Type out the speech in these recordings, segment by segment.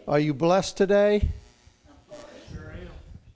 Are you blessed today? Sure am.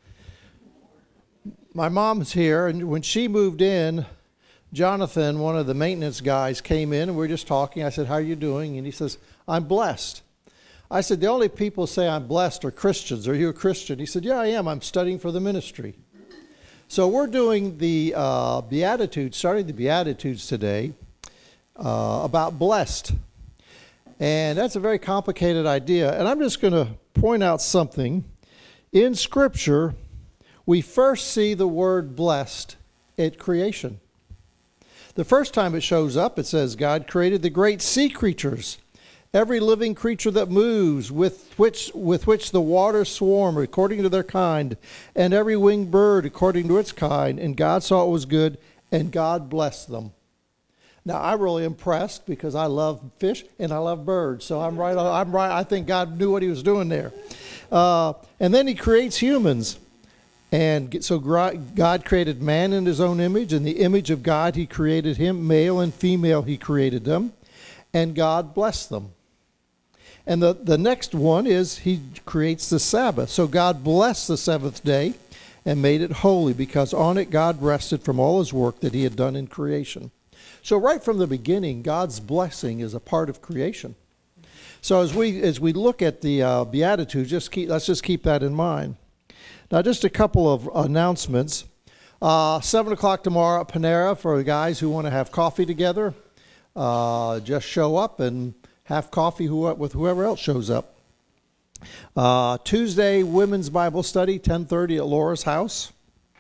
My mom's here, and when she moved in, Jonathan, one of the maintenance guys, came in, and we were just talking. I said, "How are you doing?" And he says, "I'm blessed." I said, "The only people who say I'm blessed are Christians. Are you a Christian?" He said, "Yeah, I am. I'm studying for the ministry." So we're doing the Beatitudes, starting the Beatitudes today, about blessed. And that's a very complicated idea. And I'm just going to point out something. In Scripture, we first see the word blessed at creation. The first time it shows up, it says, God created the great sea creatures, every living creature that moves, with which the waters swarm according to their kind, and every winged bird according to its kind. And God saw it was good, and God blessed them. Now, I'm really impressed because I love fish and I love birds. So I'm right. I think God knew what he was doing there. And then he creates humans. And so God created man in his own image. In the image of God, he created him. Male and female, he created them. And God blessed them. And the next one is he creates the Sabbath. So God blessed the seventh day and made it holy, because on it God rested from all his work that he had done in creation. So right from the beginning, God's blessing is a part of creation. So as we look at the Beatitudes, let's just keep that in mind. Now, just a couple of announcements. 7 o'clock tomorrow at Panera for the guys who want to have coffee together. Just show up and have coffee with whoever else shows up. Tuesday, Women's Bible Study, 10:30 at Laura's house.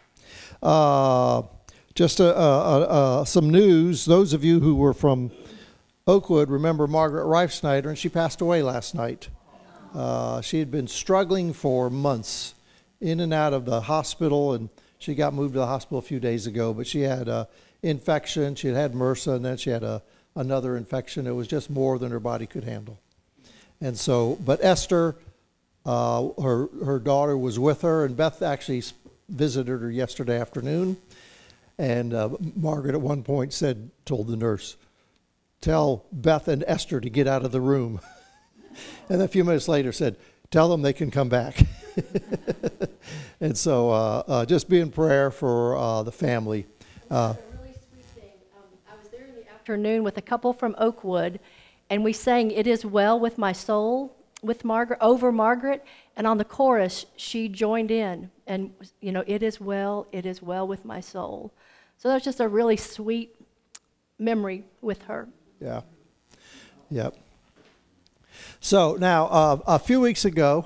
Just some news. Those of you who were from Oakwood remember Margaret Reifsnyder, and she passed away last night. She had been struggling for months in and out of the hospital, and she got moved to the hospital a few days ago. But she had infection. She had MRSA, and then she had another infection. It was just more than her body could handle. And so, but Esther, her daughter, was with her, and Beth actually visited her yesterday afternoon. And Margaret at one point told the nurse, "Tell Beth and Esther to get out of the room." And a few minutes later said, "Tell them they can come back." And so just be in prayer for the family. A really sweet thing. I was there in the afternoon with a couple from Oakwood, and we sang "It Is Well With My Soul" with Margaret, and on the chorus she joined in, and "It is well with my soul." So that's just a really sweet memory with her. Yeah. Yep. So now, a few weeks ago,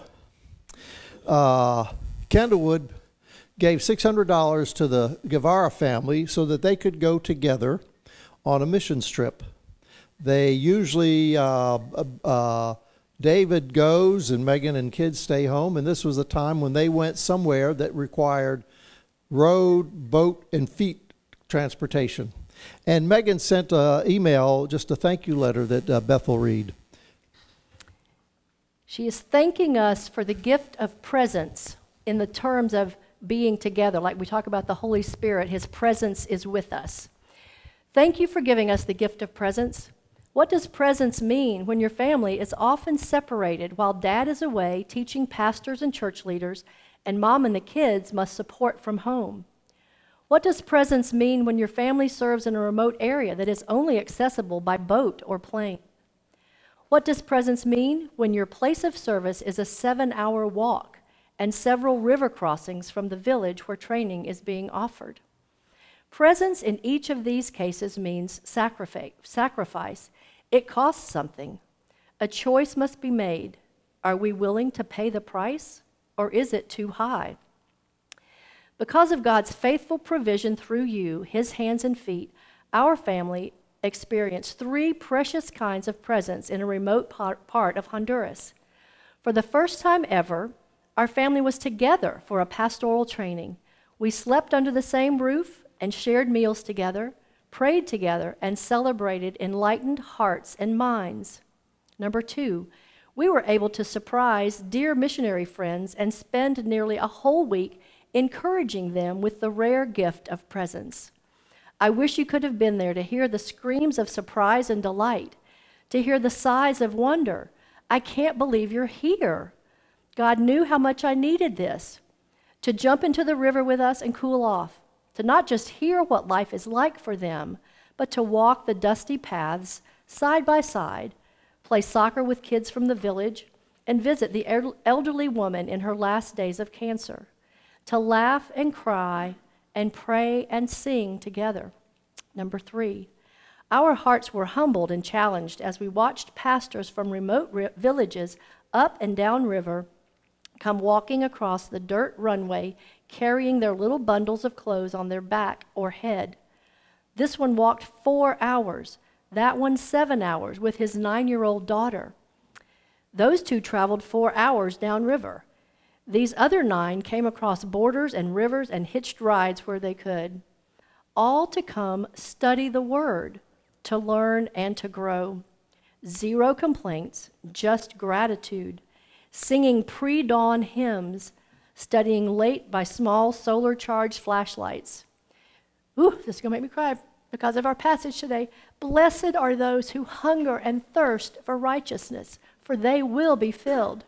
Candlewood gave $600 to the Guevara family so that they could go together on a missions trip. They usually, David goes and Megan and kids stay home, and this was a time when they went somewhere that required road, boat, and feet transportation. And Megan sent an email, just a thank you letter that Beth will read. She is thanking us for the gift of presence in the terms of being together. Like we talk about the Holy Spirit, his presence is with us. Thank you for giving us the gift of presence. What does presence mean when your family is often separated while dad is away teaching pastors and church leaders, and mom and the kids must support from home? What does presence mean when your family serves in a remote area that is only accessible by boat or plane? What does presence mean when your place of service is a 7-hour walk and several river crossings from the village where training is being offered? Presence in each of these cases means sacrifice. It costs something. A choice must be made. Are we willing to pay the price, or is it too high? Because of God's faithful provision through you, his hands and feet, our family experienced 3 precious kinds of presence in a remote part of Honduras. For the first time ever, our family was together for a pastoral training. We slept under the same roof and shared meals together, prayed together, and celebrated enlightened hearts and minds. Number 2, we were able to surprise dear missionary friends and spend nearly a whole week encouraging them with the rare gift of presence. I wish you could have been there to hear the screams of surprise and delight, to hear the sighs of wonder. "I can't believe you're here," God knew how much I needed this, to jump into the river with us and cool off, to not just hear what life is like for them, but to walk the dusty paths side by side, play soccer with kids from the village, and visit the elderly woman in her last days of cancer, to laugh and cry and pray and sing together. Number 3, our hearts were humbled and challenged as we watched pastors from remote villages up and down river come walking across the dirt runway carrying their little bundles of clothes on their back or head. This one walked 4 hours, that one 7 hours with his 9-year-old daughter. Those 2 traveled 4 hours downriver. These other 9 came across borders and rivers and hitched rides where they could, all to come study the Word, to learn and to grow. 0 complaints, just gratitude, singing pre-dawn hymns, studying late by small solar-charged flashlights. Ooh, this is going to make me cry because of our passage today. Blessed are those who hunger and thirst for righteousness, for they will be filled.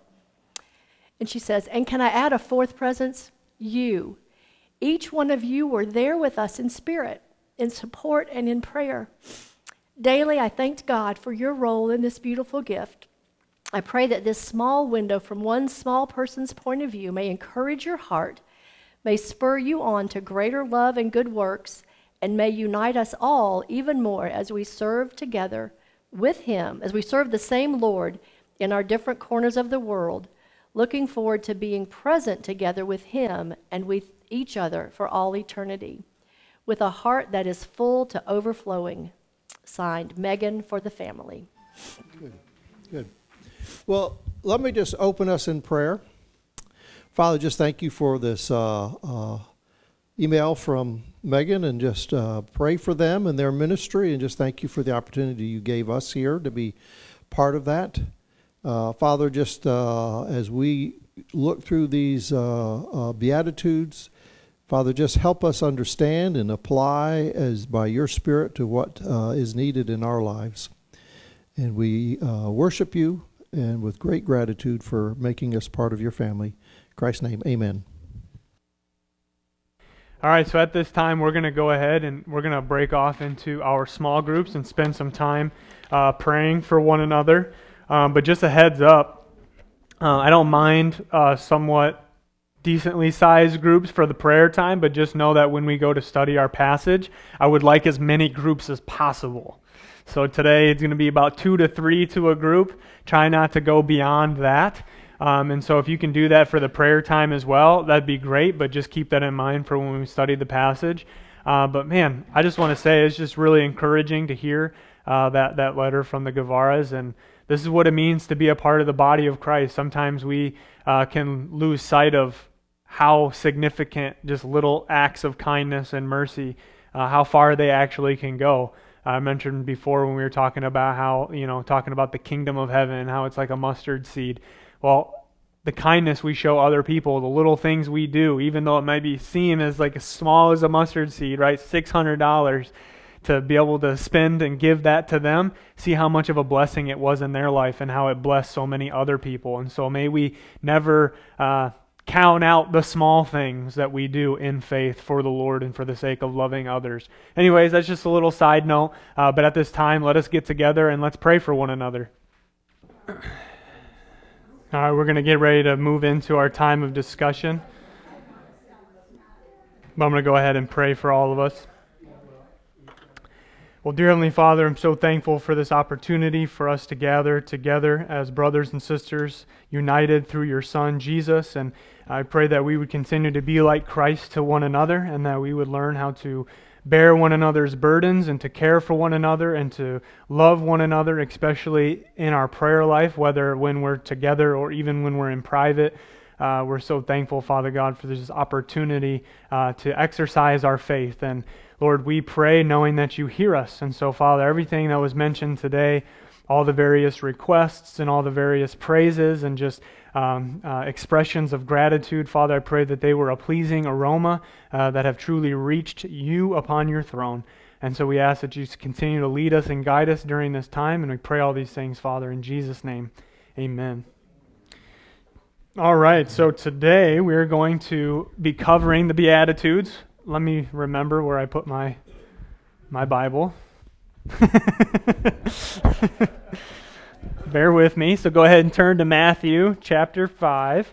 And she says, and can I add a 4th presence? You. Each one of you were there with us in spirit, in support and in prayer. Daily, I thanked God for your role in this beautiful gift. I pray that this small window from one small person's point of view may encourage your heart, may spur you on to greater love and good works, and may unite us all even more as we serve together with Him, as we serve the same Lord in our different corners of the world, looking forward to being present together with Him and with each other for all eternity, with a heart that is full to overflowing. Signed, Megan for the family. Good. Well, let me just open us in prayer. Father, just thank you for this email from Megan, and just pray for them and their ministry, and just thank you for the opportunity you gave us here to be part of that. Father, just as we look through these Beatitudes, Father, just help us understand and apply as by your Spirit to what is needed in our lives. And we worship you, and with great gratitude for making us part of your family. In Christ's name, amen. All right, so at this time, we're going to go ahead and we're going to break off into our small groups and spend some time praying for one another. But just a heads up, I don't mind somewhat decently sized groups for the prayer time, but just know that when we go to study our passage, I would like as many groups as possible. So today it's going to be about 2 to 3 to a group. Try not to go beyond that. And so if you can do that for the prayer time as well, that'd be great, but just keep that in mind for when we study the passage. But man, I just want to say it's just really encouraging to hear that letter from the Guevaras, and this is what it means to be a part of the body of Christ. Sometimes we can lose sight of how significant just little acts of kindness and mercy, how far they actually can go. I mentioned before when we were talking about how, talking about the kingdom of heaven and how it's like a mustard seed. Well, the kindness we show other people, the little things we do, even though it might be seen as like as small as a mustard seed, right? $600 to be able to spend and give that to them, see how much of a blessing it was in their life and how it blessed so many other people. And so may we never count out the small things that we do in faith for the Lord and for the sake of loving others. Anyways, that's just a little side note. But at this time, let us get together and let's pray for one another. All right, we're going to get ready to move into our time of discussion. But I'm going to go ahead and pray for all of us. Well, dear Heavenly Father, I'm so thankful for this opportunity for us to gather together as brothers and sisters, united through your Son, Jesus. And I pray that we would continue to be like Christ to one another, and that we would learn how to bear one another's burdens and to care for one another and to love one another, especially in our prayer life, whether when we're together or even when we're in private. We're so thankful, Father God, for this opportunity to exercise our faith. And Lord, we pray knowing that you hear us. And so, Father, everything that was mentioned today, all the various requests and all the various praises and just expressions of gratitude, Father, I pray that they were a pleasing aroma that have truly reached you upon your throne. And so we ask that you continue to lead us and guide us during this time. And we pray all these things, Father, in Jesus' name. Amen. All right, so today we're going to be covering the Beatitudes. Let me remember where I put my Bible. Bear with me. So go ahead and turn to Matthew chapter 5.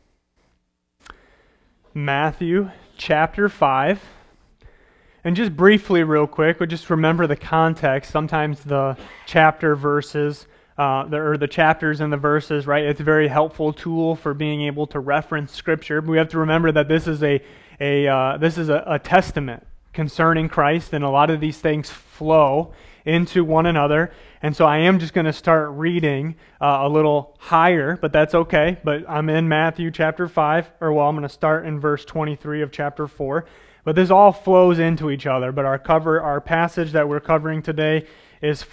Matthew chapter 5. And just briefly, real quick, we'll just remember the context. Sometimes the chapter verses, the chapters and the verses, right? It's a very helpful tool for being able to reference Scripture. But we have to remember that this is a testament concerning Christ, and a lot of these things flow into one another. And so I am just going to start reading a little higher, but that's okay. But I'm in Matthew chapter 5, I'm going to start in verse 23 of chapter 4. But this all flows into each other. But our passage that we're covering today is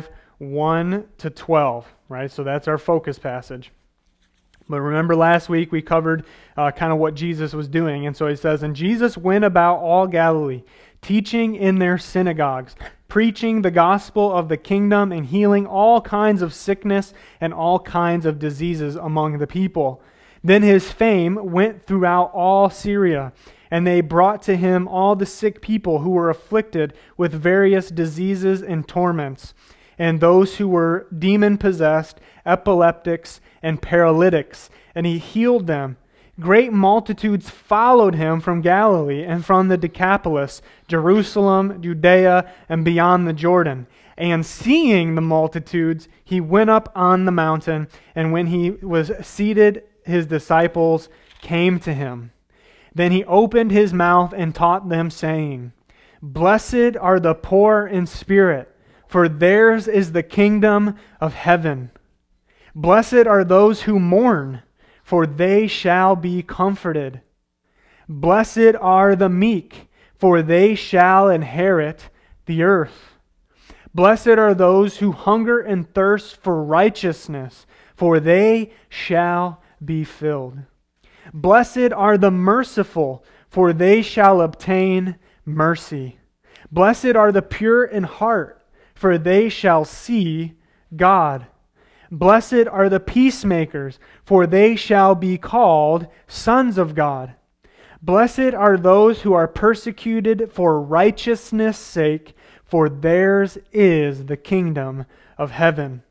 5:1 to 12, right? So that's our focus passage. But remember last week we covered kind of what Jesus was doing. And so he says, "And Jesus went about all Galilee, teaching in their synagogues, preaching the gospel of the kingdom and healing all kinds of sickness and all kinds of diseases among the people. Then his fame went throughout all Syria, and they brought to him all the sick people who were afflicted with various diseases and torments, and those who were demon-possessed, epileptics, and paralytics, and he healed them. Great multitudes followed him from Galilee and from the Decapolis, Jerusalem, Judea, and beyond the Jordan. And seeing the multitudes, he went up on the mountain, and when he was seated, his disciples came to him. Then he opened his mouth and taught them, saying, 'Blessed are the poor in spirit, for theirs is the kingdom of heaven. Blessed are those who mourn, for they shall be comforted. Blessed are the meek, for they shall inherit the earth. Blessed are those who hunger and thirst for righteousness, for they shall be filled. Blessed are the merciful, for they shall obtain mercy. Blessed are the pure in heart, for they shall see God. Blessed are the peacemakers, for they shall be called sons of God. Blessed are those who are persecuted for righteousness' sake, for theirs is the kingdom of heaven.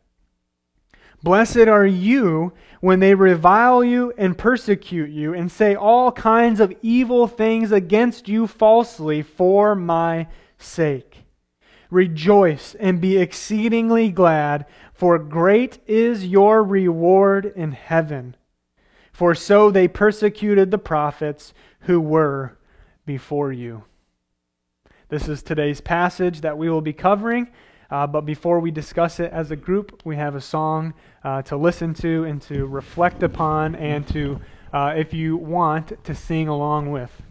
Blessed are you when they revile you and persecute you and say all kinds of evil things against you falsely for my sake. Rejoice and be exceedingly glad, for great is your reward in heaven. For so they persecuted the prophets who were before you." This is today's passage that we will be covering. But before we discuss it as a group, we have a song to listen to and to reflect upon and to, if you want, to sing along with.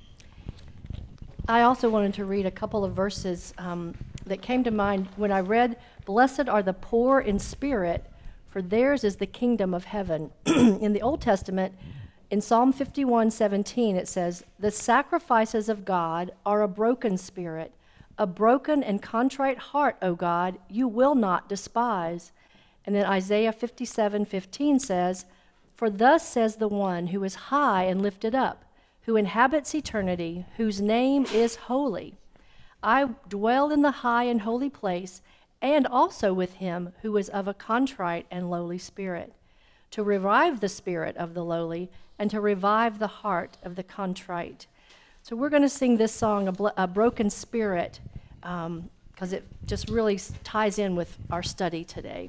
I also wanted to read a couple of verses that came to mind when I read, "Blessed are the poor in spirit, for theirs is the kingdom of heaven." In the Old Testament, in Psalm 51:17, it says, "The sacrifices of God are a broken spirit. A broken and contrite heart, O God, you will not despise." And then Isaiah 57:15 says, "For thus says the one who is high and lifted up, who inhabits eternity, whose name is holy. I dwell in the high and holy place, and also with him who is of a contrite and lowly spirit, to revive the spirit of the lowly, and to revive the heart of the contrite." So we're going to sing this song, A Broken Spirit, because it just really ties in with our study today.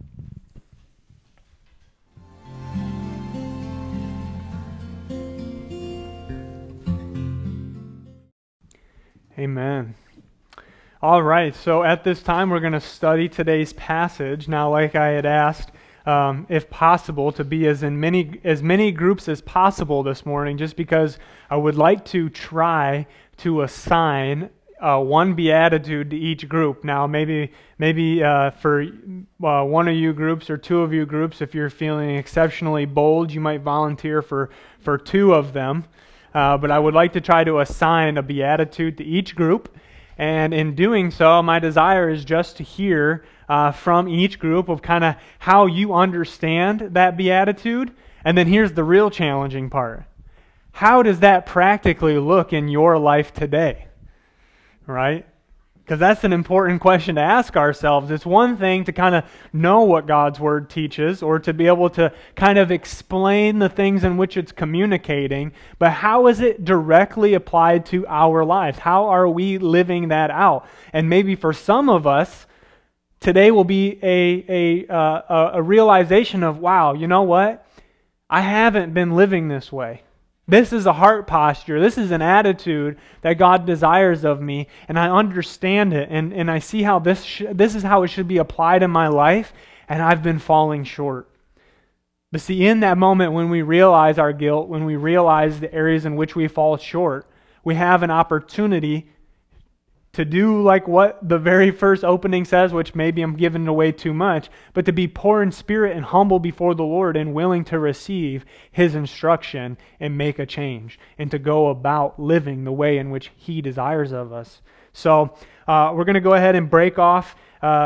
Amen. All right, so at this time we're going to study today's passage. Now, like I had asked, if possible, to be as many groups as possible this morning, just because I would like to try to assign one beatitude to each group. Now, maybe for one of you groups or two of you groups, if you're feeling exceptionally bold, you might volunteer for two of them. But I would like to try to assign a beatitude to each group. And in doing so, my desire is just to hear from each group of kind of how you understand that beatitude, And then here's the real challenging part. How does that practically look in your life today? Right? Because that's an important question to ask ourselves. It's one thing to kind of know what God's Word teaches or to be able to kind of explain the things in which it's communicating, but how is it directly applied to our lives? How are we living that out? And maybe for some of us, today will be a realization of, wow, you know what? I haven't been living this way. This is a heart posture. This is an attitude that God desires of me, and I understand it, and I see how this is how it should be applied in my life, and I've been falling short. But see, in that moment when we realize our guilt, when we realize the areas in which we fall short, we have an opportunity to do like what the very first opening says, which maybe I'm giving away too much, but to be poor in spirit and humble before the Lord and willing to receive His instruction and make a change and to go about living the way in which He desires of us. So we're going to go ahead and break up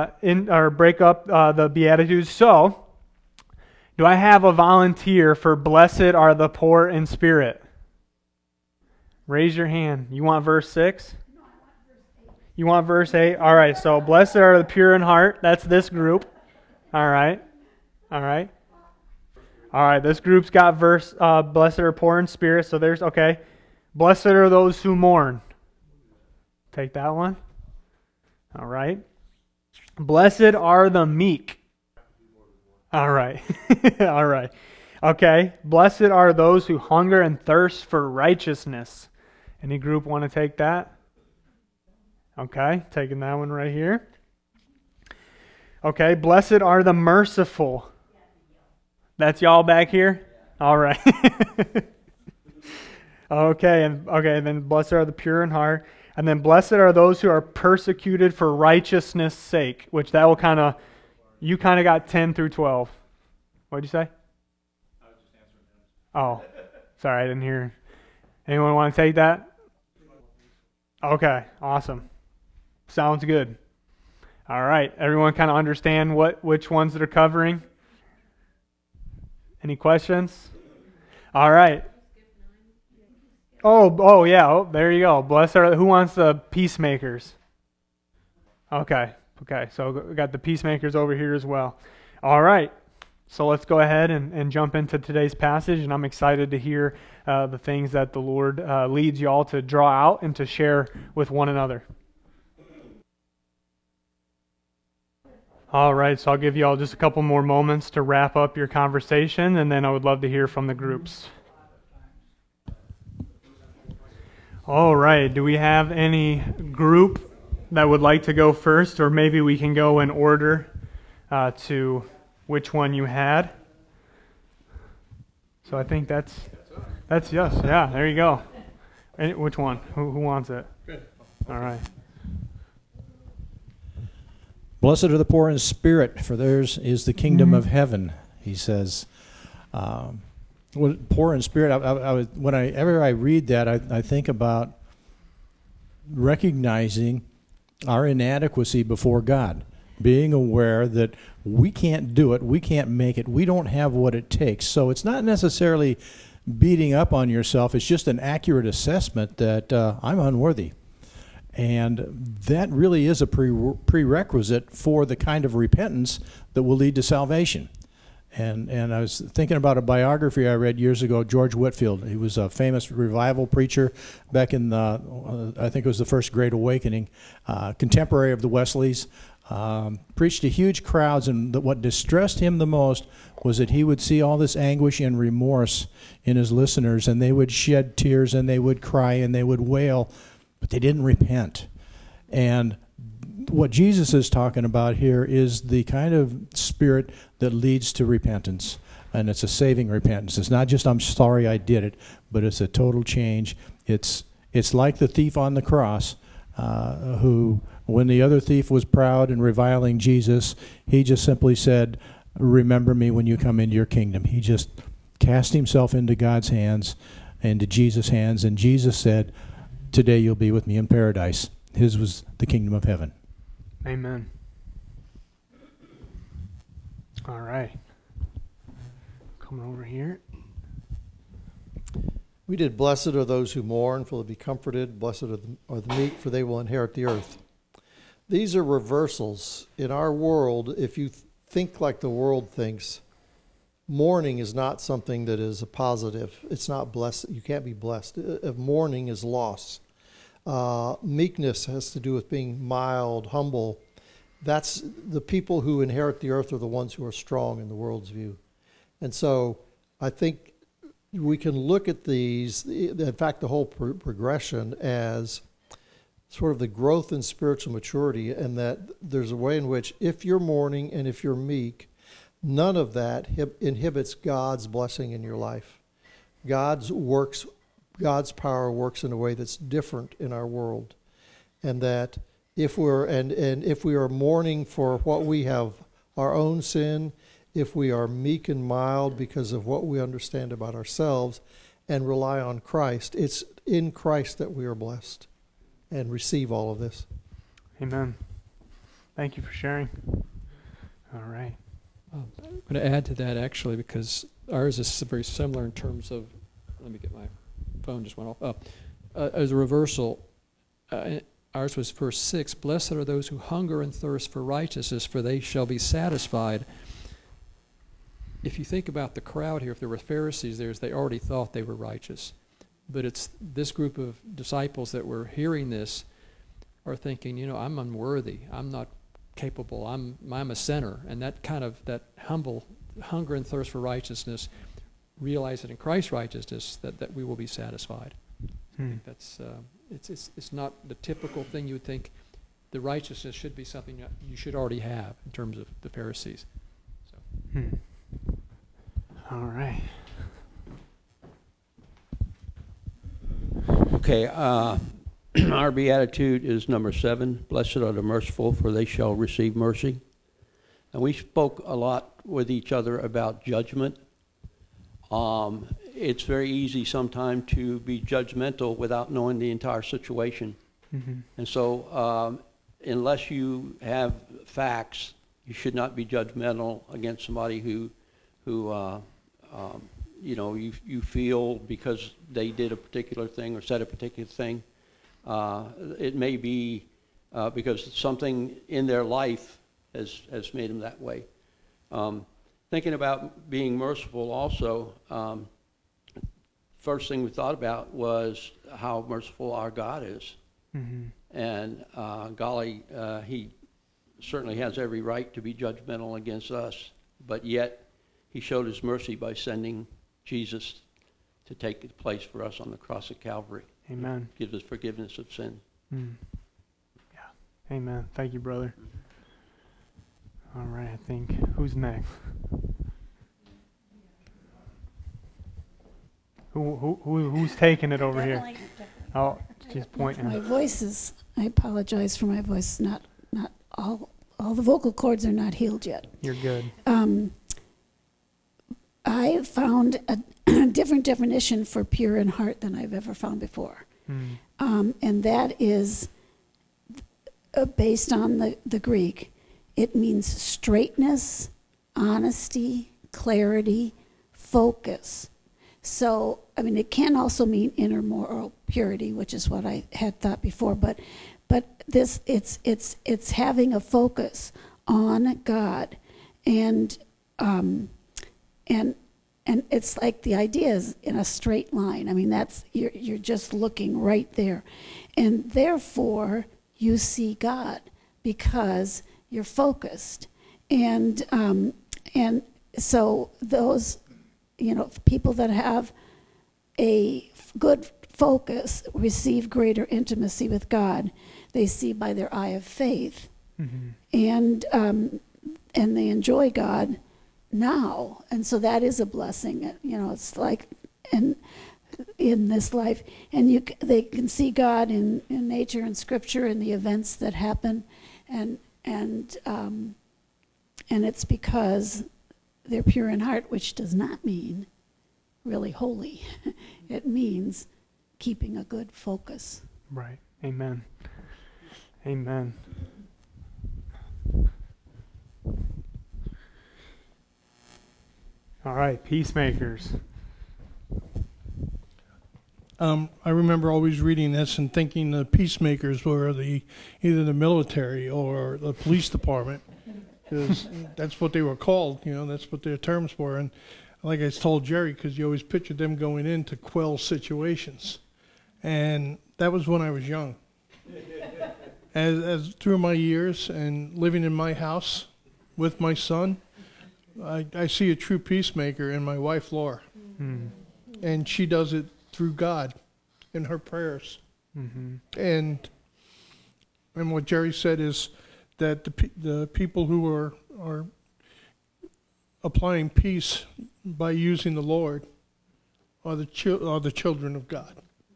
the Beatitudes. So, do I have a volunteer for blessed are the poor in spirit? Raise your hand. You want verse 6? You want verse 8? All right, so blessed are the pure in heart. That's this group. All right. This group's got verse, blessed are poor in spirit. So there's, okay. Blessed are those who mourn. Take that one. All right. Blessed are the meek. All right. All right. Okay. Blessed are those who hunger and thirst for righteousness. Any group want to take that? Okay, taking that one right here. Okay, blessed are the merciful. That's y'all back here? All right. Okay, then blessed are the pure in heart. And then blessed are those who are persecuted for righteousness' sake, which that will you kind of got 10 through 12. What did you say? I was just answering them. Oh, sorry, I didn't hear. Anyone want to take that? Okay, awesome. Sounds good. All right. Everyone kind of understand which ones that are covering? Any questions? All right. Oh yeah. Oh, there you go. Blessed are who wants the peacemakers? Okay. So we got the peacemakers over here as well. All right. So let's go ahead and jump into today's passage, and I'm excited to hear the things that the Lord leads you all to draw out and to share with one another. All right, so I'll give you all just a couple more moments to wrap up your conversation, and then I would love to hear from the groups. All right, do we have any group that would like to go first, or maybe we can go in order to which one you had? So I think that's yes, yeah, there you go. Which one? Who wants it? Good. All right. Blessed are the poor in spirit, for theirs is the kingdom of heaven, he says. Poor in spirit, whenever I read that, I think about recognizing our inadequacy before God, being aware that we can't do it, we can't make it, we don't have what it takes. So it's not necessarily beating up on yourself, it's just an accurate assessment that I'm unworthy. And that really is a prerequisite for the kind of repentance that will lead to salvation. And I was thinking about a biography I read years ago, George Whitefield. He was a famous revival preacher back in I think it was the First Great Awakening, contemporary of the Wesleys. Preached to huge crowds, and what distressed him the most was that he would see all this anguish and remorse in his listeners, and they would shed tears, and they would cry, and they would wail, but they didn't repent. And what Jesus is talking about here is the kind of spirit that leads to repentance, and it's a saving repentance. It's not just, I'm sorry I did it, but it's a total change. It's like the thief on the cross, who, when the other thief was proud and reviling Jesus, he just simply said, remember me when you come into your kingdom. He just cast himself into God's hands, into Jesus' hands, and Jesus said, today you'll be with me in paradise. His was the kingdom of heaven. Amen. All right. Coming over here. We did, blessed are those who mourn, for they'll be comforted. Blessed are the meek, for they will inherit the earth. These are reversals. In our world, if you think like the world thinks, mourning is not something that is a positive. It's not blessed. You can't be blessed. Mourning is loss. Meekness has to do with being mild, humble. That's the people who inherit the earth are the ones who are strong in the world's view. And so I think we can look at these, in fact, the whole progression as sort of the growth in spiritual maturity, and that there's a way in which if you're mourning and if you're meek, none of that inhibits God's blessing in your life. God's power works in a way that's different in our world. And that if if we are mourning for what we have, our own sin, if we are meek and mild because of what we understand about ourselves and rely on Christ, it's in Christ that we are blessed and receive all of this. Amen. Thank you for sharing. All right. I'm going to add to that, actually, because ours is very similar in terms of, let me get my phone just went off. As a reversal, ours was verse 6, blessed are those who hunger and thirst for righteousness, for they shall be satisfied. If you think about the crowd here, if there were Pharisees there, they already thought they were righteous. But it's this group of disciples that were hearing this are thinking, I'm unworthy. I'm not capable. I'm a sinner. And that kind of, that humble hunger and thirst for righteousness, realize that in Christ's righteousness that we will be satisfied. I think that's, it's not the typical thing you would think. The righteousness should be something that you should already have in terms of the Pharisees. So. All right. Okay, our beatitude is number 7. Blessed are the merciful, for they shall receive mercy. And we spoke a lot with each other about judgment. It's very easy sometimes to be judgmental without knowing the entire situation. Mm-hmm. And so unless you have facts, you should not be judgmental against somebody who you feel because they did a particular thing or said a particular thing. It may be because something in their life has made them that way. Thinking about being merciful also, first thing we thought about was how merciful our God is. Mm-hmm. And he certainly has every right to be judgmental against us, but yet he showed his mercy by sending Jesus to take the place for us on the cross of Calvary. Amen. Gives us forgiveness of sin. Mm. Yeah. Amen. Thank you, brother. All right, I think, who's next? Who's taking it over here? Oh, she's pointing. My voice is, I apologize for my voice, not all the vocal cords are not healed yet. You're good. I found a different definition for pure in heart than I've ever found before. And that is based on the Greek. It means straightness, honesty, clarity, focus. So, I mean, it can also mean inner moral purity, which is what I had thought before. But this, it's having a focus on God, and it's like the idea is in a straight line. I mean, that's you're just looking right there, and therefore you see God because you're focused, and so those, people that have a good focus receive greater intimacy with God. They see by their eye of faith, Mm-hmm. and they enjoy God now, and so that is a blessing. It's like in this life, and they can see God in nature and Scripture and the events that happen, and it's because they're pure in heart, which does not mean really holy. It means keeping a good focus. Right. Amen. Amen. All right, peacemakers. I remember always reading this and thinking the peacemakers were either the military or the police department, because that's what they were called. That's what their terms were. And like I told Jerry, because you always pictured them going in to quell situations, and that was when I was young. As through my years and living in my house with my son, I see a true peacemaker in my wife Laura, and she does it through God in her prayers. And what Jerry said is that the people who are applying peace by using the Lord are the children of God.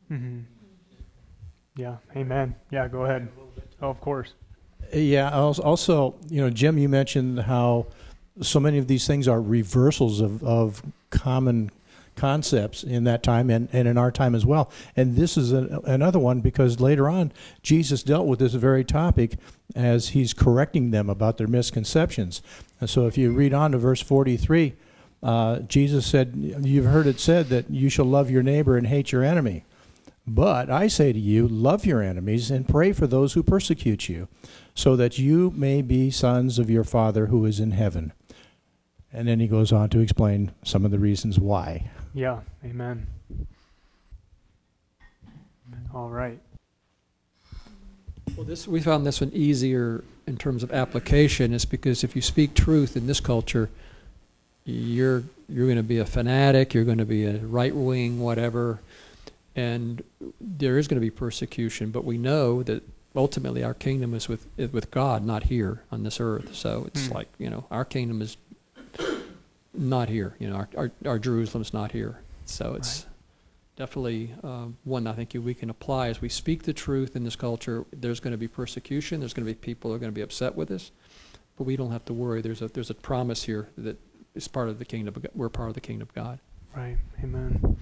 Yeah, amen. Yeah, go ahead. Oh, of course. Yeah, also, Jim, you mentioned how so many of these things are reversals of common concepts in that time and in our time as well. And this is another one, because later on, Jesus dealt with this very topic as he's correcting them about their misconceptions. And so if you read on to verse 43, Jesus said, "You've heard it said that you shall love your neighbor and hate your enemy. But I say to you, love your enemies and pray for those who persecute you, so that you may be sons of your Father who is in heaven." And then he goes on to explain some of the reasons why. Yeah, amen. All right. Well, we found this one easier in terms of application, is because if you speak truth in this culture, you're going to be a fanatic, you're going to be a right-wing, whatever, and there is going to be persecution. But we know that ultimately our kingdom is with God, not here on this earth. So it's like, our kingdom is not here. Our Jerusalem's not here. So it's definitely one I think we can apply as we speak the truth in this culture. There's going to be persecution. There's going to be people who are going to be upset with us, but we don't have to worry. There's a promise here that is part of the kingdom. We're part of the kingdom of God. Right. Amen.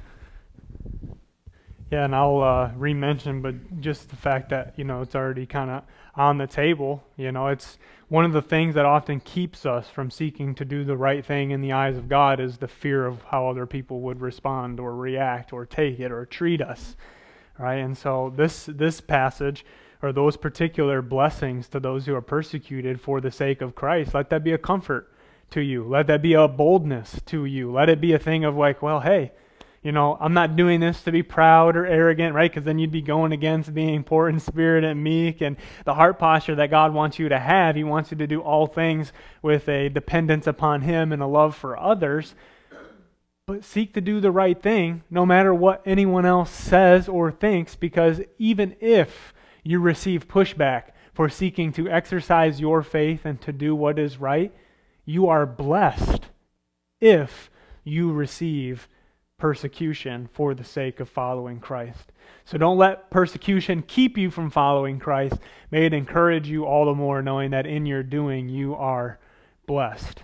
Yeah, and I'll re-mention, but just the fact that, it's already kind of on the table, it's one of the things that often keeps us from seeking to do the right thing in the eyes of God is the fear of how other people would respond or react or take it or treat us, right? And so this passage, or those particular blessings to those who are persecuted for the sake of Christ, let that be a comfort to you. Let that be a boldness to you. Let it be a thing of like, well, hey, I'm not doing this to be proud or arrogant, right? Because then you'd be going against being poor in spirit and meek, and the heart posture that God wants you to have. He wants you to do all things with a dependence upon Him and a love for others. But seek to do the right thing no matter what anyone else says or thinks, because even if you receive pushback for seeking to exercise your faith and to do what is right, you are blessed if you receive persecution for the sake of following Christ. So don't let persecution keep you from following Christ. May it encourage you all the more, knowing that in your doing you are blessed.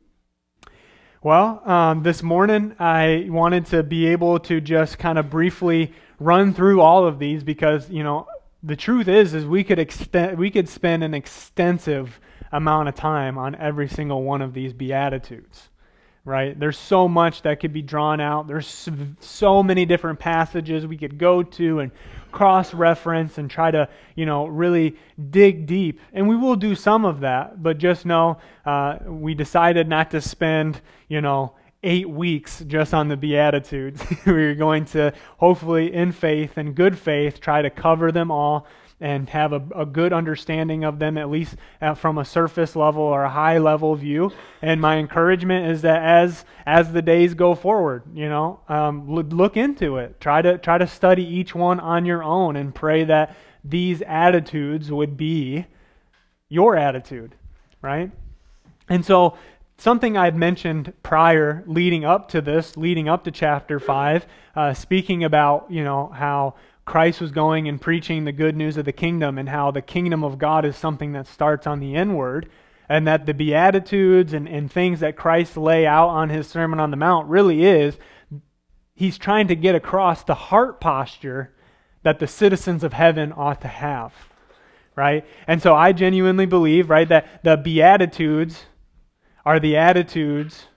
Well, this morning I wanted to be able to just kind of briefly run through all of these, because the truth is we could spend an extensive amount of time on every single one of these Beatitudes. Right? There's so much that could be drawn out. There's so many different passages we could go to and cross-reference and try to, really dig deep. And we will do some of that, but just know we decided not to spend, 8 weeks just on the Beatitudes. We're going to, hopefully in faith and good faith, try to cover them all and have a good understanding of them, at least from a surface level or a high level view. And my encouragement is that as the days go forward, look into it. Try to study each one on your own and pray that these attitudes would be your attitude, right? And so something I've mentioned prior, leading up to chapter 5, speaking about, how Christ was going and preaching the good news of the kingdom, and how the kingdom of God is something that starts on the inward, and that the Beatitudes and things that Christ lay out on His Sermon on the Mount really is, He's trying to get across the heart posture that the citizens of heaven ought to have, right? And so I genuinely believe, right, that the Beatitudes are the attitudes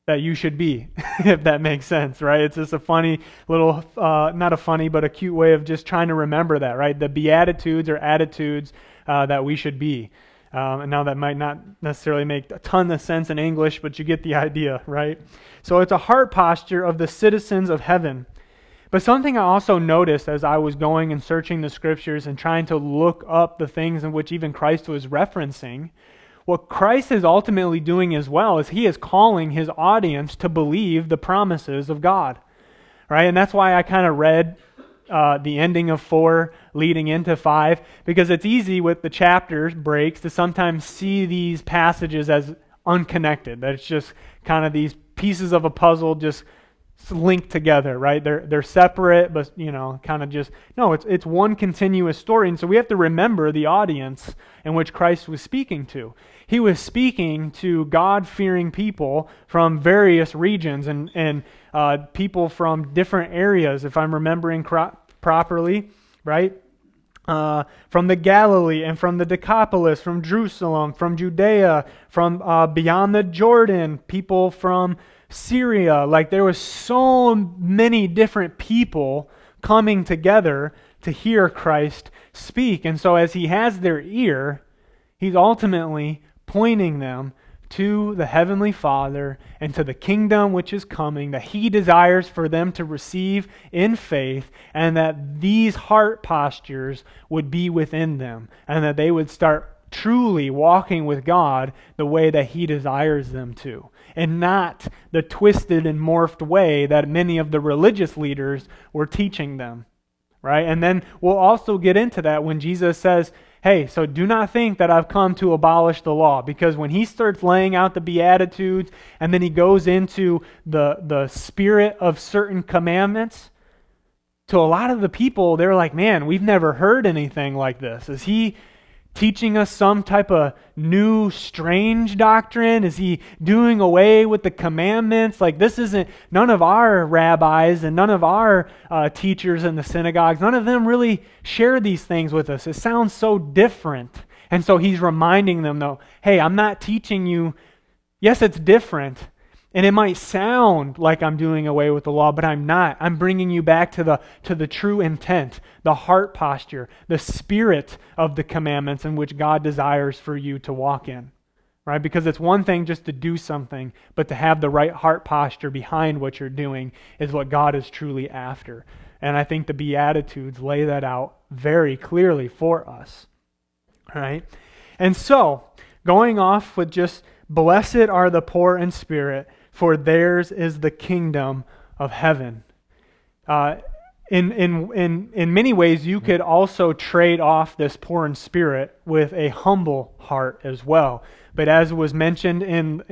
that you should be, if that makes sense, right? It's just a funny little, not a funny, but a cute way of just trying to remember that, right? The Beatitudes or attitudes that we should be. And now that might not necessarily make a ton of sense in English, but you get the idea, right? So it's a heart posture of the citizens of heaven. But something I also noticed as I was going and searching the scriptures and trying to look up the things in which even Christ was referencing, what Christ is ultimately doing as well is he is calling his audience to believe the promises of God, right? And that's why I kind of read the ending of 4 leading into 5, because it's easy with the chapters breaks to sometimes see these passages as unconnected, that it's just kind of these pieces of a puzzle just linked together, right? They're separate, but kind of just no. It's one continuous story, and so we have to remember the audience in which Christ was speaking to. He was speaking to God-fearing people from various regions and people from different areas, if I'm remembering properly, right? From the Galilee and from the Decapolis, from Jerusalem, from Judea, from beyond the Jordan, people from Syria. Like there was so many different people coming together to hear Christ speak. And so as he has their ear, he's ultimately pointing them to the Heavenly Father and to the kingdom which is coming, that he desires for them to receive in faith, and that these heart postures would be within them, and that they would start truly walking with God the way that he desires them to, and not the twisted and morphed way that many of the religious leaders were teaching them, right? And then we'll also get into that when Jesus says, hey, so do not think that I've come to abolish the law, because when he starts laying out the Beatitudes and then he goes into the spirit of certain commandments, to a lot of the people, they're like, man, we've never heard anything like this. Is he teaching us some type of new strange doctrine? Is he doing away with the commandments? Like this isn't, none of our rabbis and none of our teachers in the synagogues, none of them really share these things with us. It sounds so different. And so he's reminding them though, hey, I'm not teaching you, yes, it's different. And it might sound like I'm doing away with the law, but I'm not. I'm bringing you back to the true intent, the heart posture, the spirit of the commandments in which God desires for you to walk in, right? Because it's one thing just to do something, but to have the right heart posture behind what you're doing is what God is truly after. And I think the Beatitudes lay that out very clearly for us, right? And so, going off with just, blessed are the poor in spirit, for theirs is the kingdom of heaven. In many ways, you could also trade off this poor in spirit with a humble heart as well. But as was mentioned in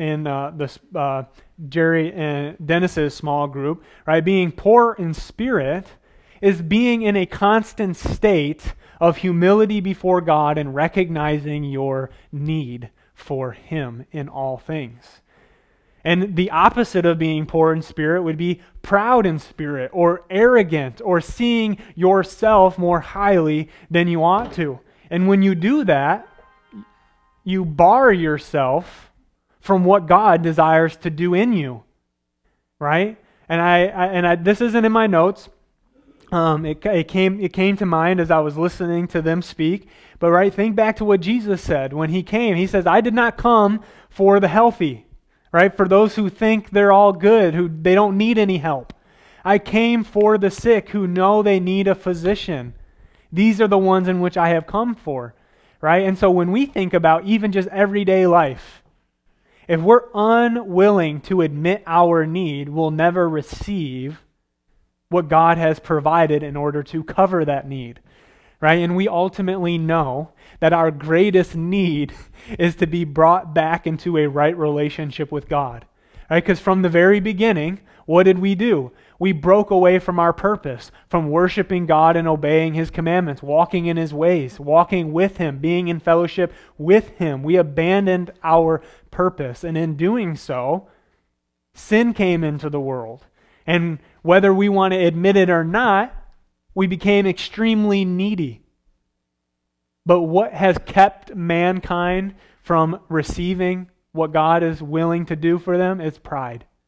Jerry and Dennis's small group, right, being poor in spirit is being in a constant state of humility before God and recognizing your need for him in all things. And the opposite of being poor in spirit would be proud in spirit or arrogant or seeing yourself more highly than you ought to. And when you do that, you bar yourself from what God desires to do in you, right? And I this isn't in my notes. It came to mind as I was listening to them speak. But right, think back to what Jesus said when he came. He says, I did not come for the healthy, right? For those who think they're all good, who they don't need any help. I came for the sick who know they need a physician. These are the ones in which I have come for, right? And so when we think about even just everyday life, if we're unwilling to admit our need, we'll never receive what God has provided in order to cover that need, right? And we ultimately know that our greatest need is to be brought back into a right relationship with God, right? Because from the very beginning, what did we do? We broke away from our purpose, from worshiping God and obeying his commandments, walking in his ways, walking with him, being in fellowship with him. We abandoned our purpose, and in doing so, sin came into the world. And whether we want to admit it or not, we became extremely needy. But what has kept mankind from receiving what God is willing to do for them is pride.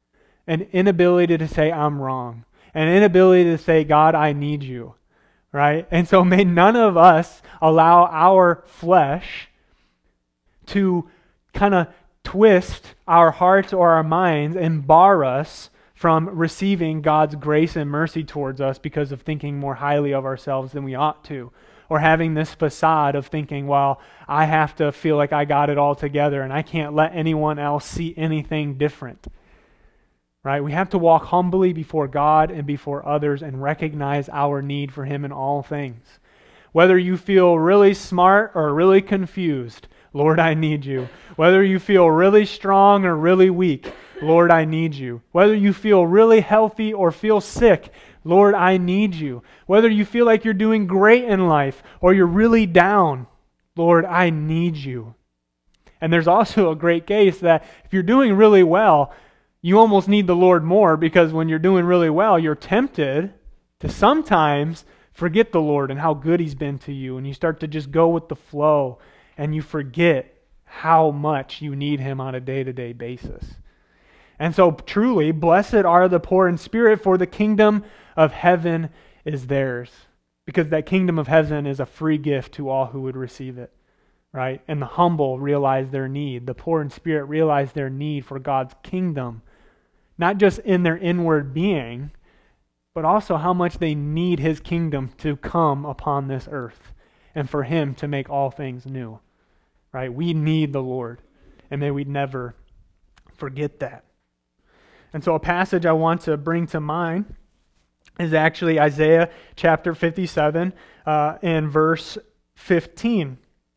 an inability to say, I'm wrong, an inability to say, God, I need you, right? And so may none of us allow our flesh to kind of twist our hearts or our minds and bar us from receiving God's grace and mercy towards us because of thinking more highly of ourselves than we ought to, or having this facade of thinking, well, I have to feel like I got it all together and I can't let anyone else see anything different. Right? We have to walk humbly before God and before others and recognize our need for Him in all things. Whether you feel really smart or really confused, Lord, I need you. Whether you feel really strong or really weak, Lord, I need you. Whether you feel really healthy or feel sick, Lord, I need you. Whether you feel like you're doing great in life or you're really down, Lord, I need you. And there's also a great case that if you're doing really well, you almost need the Lord more, because when you're doing really well, you're tempted to sometimes forget the Lord and how good He's been to you, and you start to just go with the flow, and you forget how much you need Him on a day-to-day basis. And so truly, blessed are the poor in spirit, for the kingdom of heaven is theirs. Because that kingdom of heaven is a free gift to all who would receive it. Right? And the humble realize their need. The poor in spirit realize their need for God's kingdom. Not just in their inward being, but also how much they need His kingdom to come upon this earth and for Him to make all things new. Right? We need the Lord, and may we never forget that. And so a passage I want to bring to mind is actually Isaiah chapter 57 and verse 15.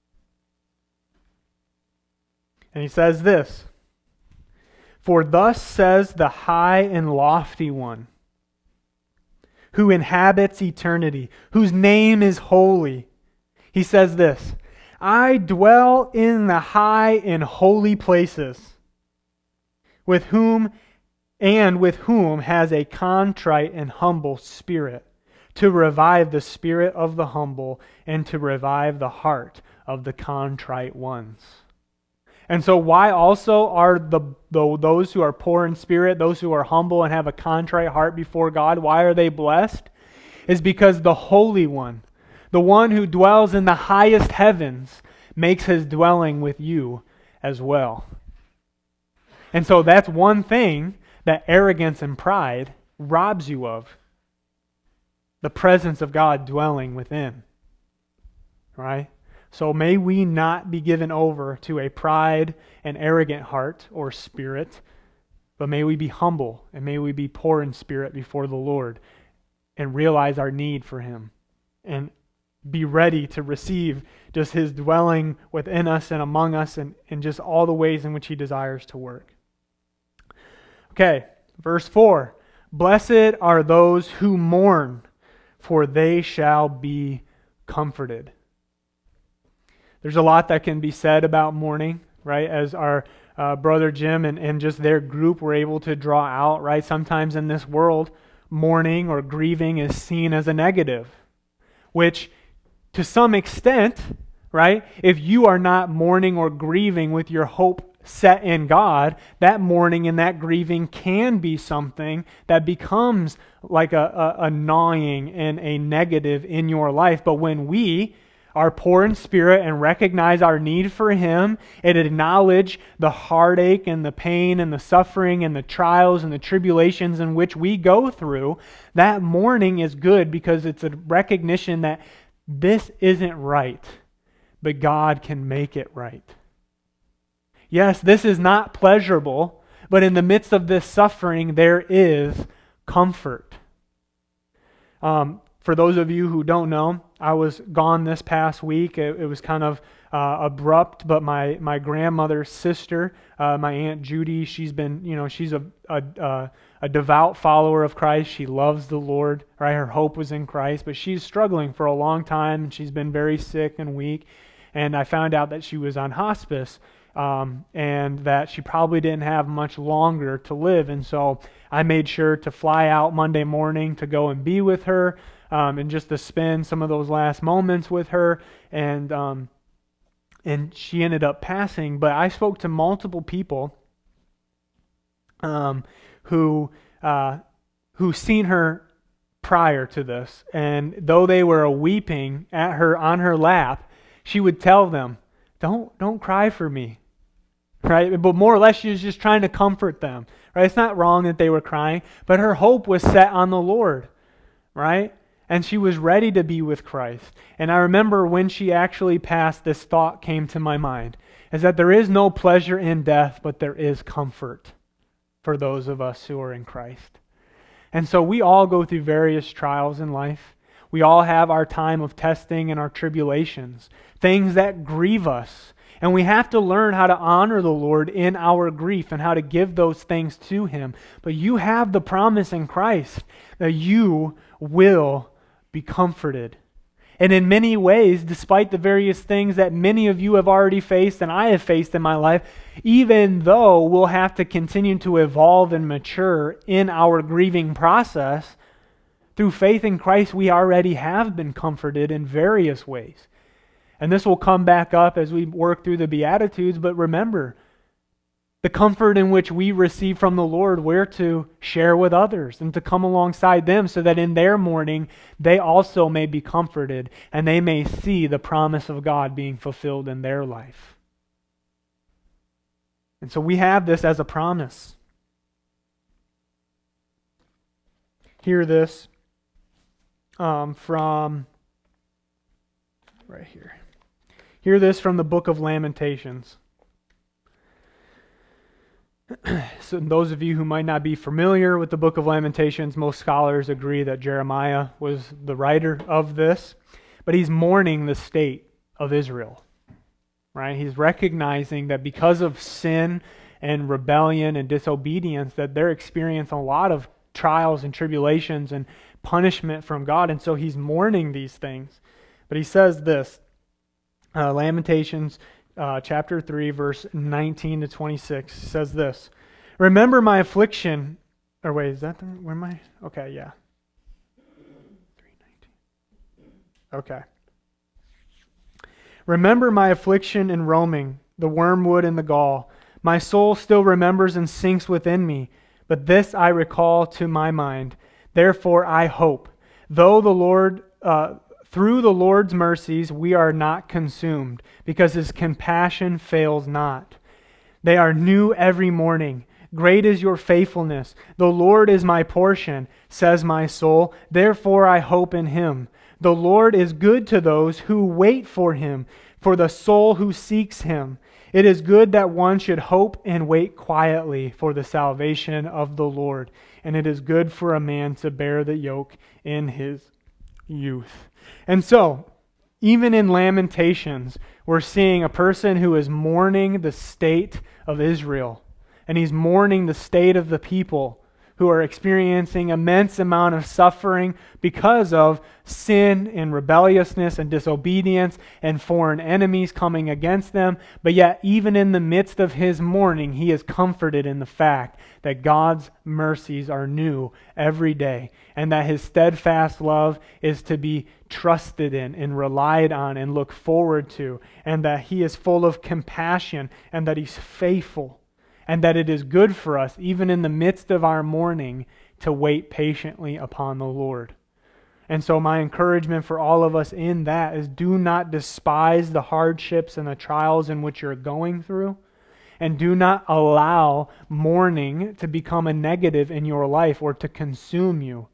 And he says this, "For thus says the high and lofty one, who inhabits eternity, whose name is holy." He says this, "I dwell in the high and holy places, with whom has a contrite and humble spirit, to revive the spirit of the humble and to revive the heart of the contrite ones." And so why also are those who are poor in spirit, those who are humble and have a contrite heart before God, why are they blessed? Is because the Holy One, the one who dwells in the highest heavens, makes His dwelling with you as well. And so that's one thing that arrogance and pride robs you of. The presence of God dwelling within. Right? So may we not be given over to a pride and arrogant heart or spirit, but may we be humble and may we be poor in spirit before the Lord and realize our need for Him and be ready to receive just His dwelling within us and among us and just all the ways in which He desires to work. Okay, verse 4. "Blessed are those who mourn, for they shall be comforted." There's a lot that can be said about mourning, right? As our brother Jim and just their group were able to draw out, right? Sometimes in this world, mourning or grieving is seen as a negative, which to some extent, right? If you are not mourning or grieving with your hope set in God, that mourning and that grieving can be something that becomes like a gnawing and a negative in your life. But when we are poor in spirit and recognize our need for Him and acknowledge the heartache and the pain and the suffering and the trials and the tribulations in which we go through, that mourning is good because it's a recognition that this isn't right, but God can make it right. Yes, this is not pleasurable, but in the midst of this suffering, there is comfort. For those of you who don't know, I was gone this past week. It was kind of abrupt, but my grandmother's sister, my Aunt Judy, she's been, she's a devout follower of Christ. She loves the Lord, right? Her hope was in Christ, but she's struggling for a long time, and she's been very sick and weak. And I found out that she was on hospice, and that she probably didn't have much longer to live. And so I made sure to fly out Monday morning to go and be with her, and just to spend some of those last moments with her. And she ended up passing. But I spoke to multiple people who seen her prior to this, and though they were weeping at her on her lap, she would tell them, "Don't cry for me." Right? But more or less, she was just trying to comfort them. Right? It's not wrong that they were crying, but her hope was set on the Lord. Right? And she was ready to be with Christ. And I remember when she actually passed, this thought came to my mind, is that there is no pleasure in death, but there is comfort for those of us who are in Christ. And so we all go through various trials in life. We all have our time of testing and our tribulations, things that grieve us. And we have to learn how to honor the Lord in our grief and how to give those things to Him. But you have the promise in Christ that you will be comforted. And in many ways, despite the various things that many of you have already faced and I have faced in my life, even though we'll have to continue to evolve and mature in our grieving process, through faith in Christ, we already have been comforted in various ways. And this will come back up as we work through the Beatitudes, but remember, the comfort in which we receive from the Lord, we're to share with others and to come alongside them so that in their mourning, they also may be comforted and they may see the promise of God being fulfilled in their life. And so we have this as a promise. Hear this from right here. Hear this from the book of Lamentations. So those of you who might not be familiar with the book of Lamentations, most scholars agree that Jeremiah was the writer of this, but he's mourning the state of Israel. Right? He's recognizing that because of sin and rebellion and disobedience, that they're experiencing a lot of trials and tribulations and punishment from God, and so he's mourning these things. But he says this, Lamentations chapter 3, verse 19 to 26 says this, "Remember my affliction," or wait, is that where am I? Okay, yeah. 3:19. Okay. "Remember my affliction in roaming, the wormwood and the gall. My soul still remembers and sinks within me, but this I recall to my mind. Therefore I hope. Through the Lord's mercies we are not consumed, because His compassion fails not. They are new every morning. Great is your faithfulness. The Lord is my portion, says my soul. Therefore I hope in Him. The Lord is good to those who wait for Him, for the soul who seeks Him. It is good that one should hope and wait quietly for the salvation of the Lord. And it is good for a man to bear the yoke in his youth." And so, even in Lamentations, we're seeing a person who is mourning the state of Israel. And he's mourning the state of the people who are experiencing immense amount of suffering because of sin and rebelliousness and disobedience and foreign enemies coming against them. But yet, even in the midst of his mourning, he is comforted in the fact that God's mercies are new every day and that His steadfast love is to be trusted in and relied on and looked forward to, and that He is full of compassion and that He's faithful. And that it is good for us, even in the midst of our mourning, to wait patiently upon the Lord. And so my encouragement for all of us in that is, do not despise the hardships and the trials in which you're going through. And do not allow mourning to become a negative in your life or to consume you.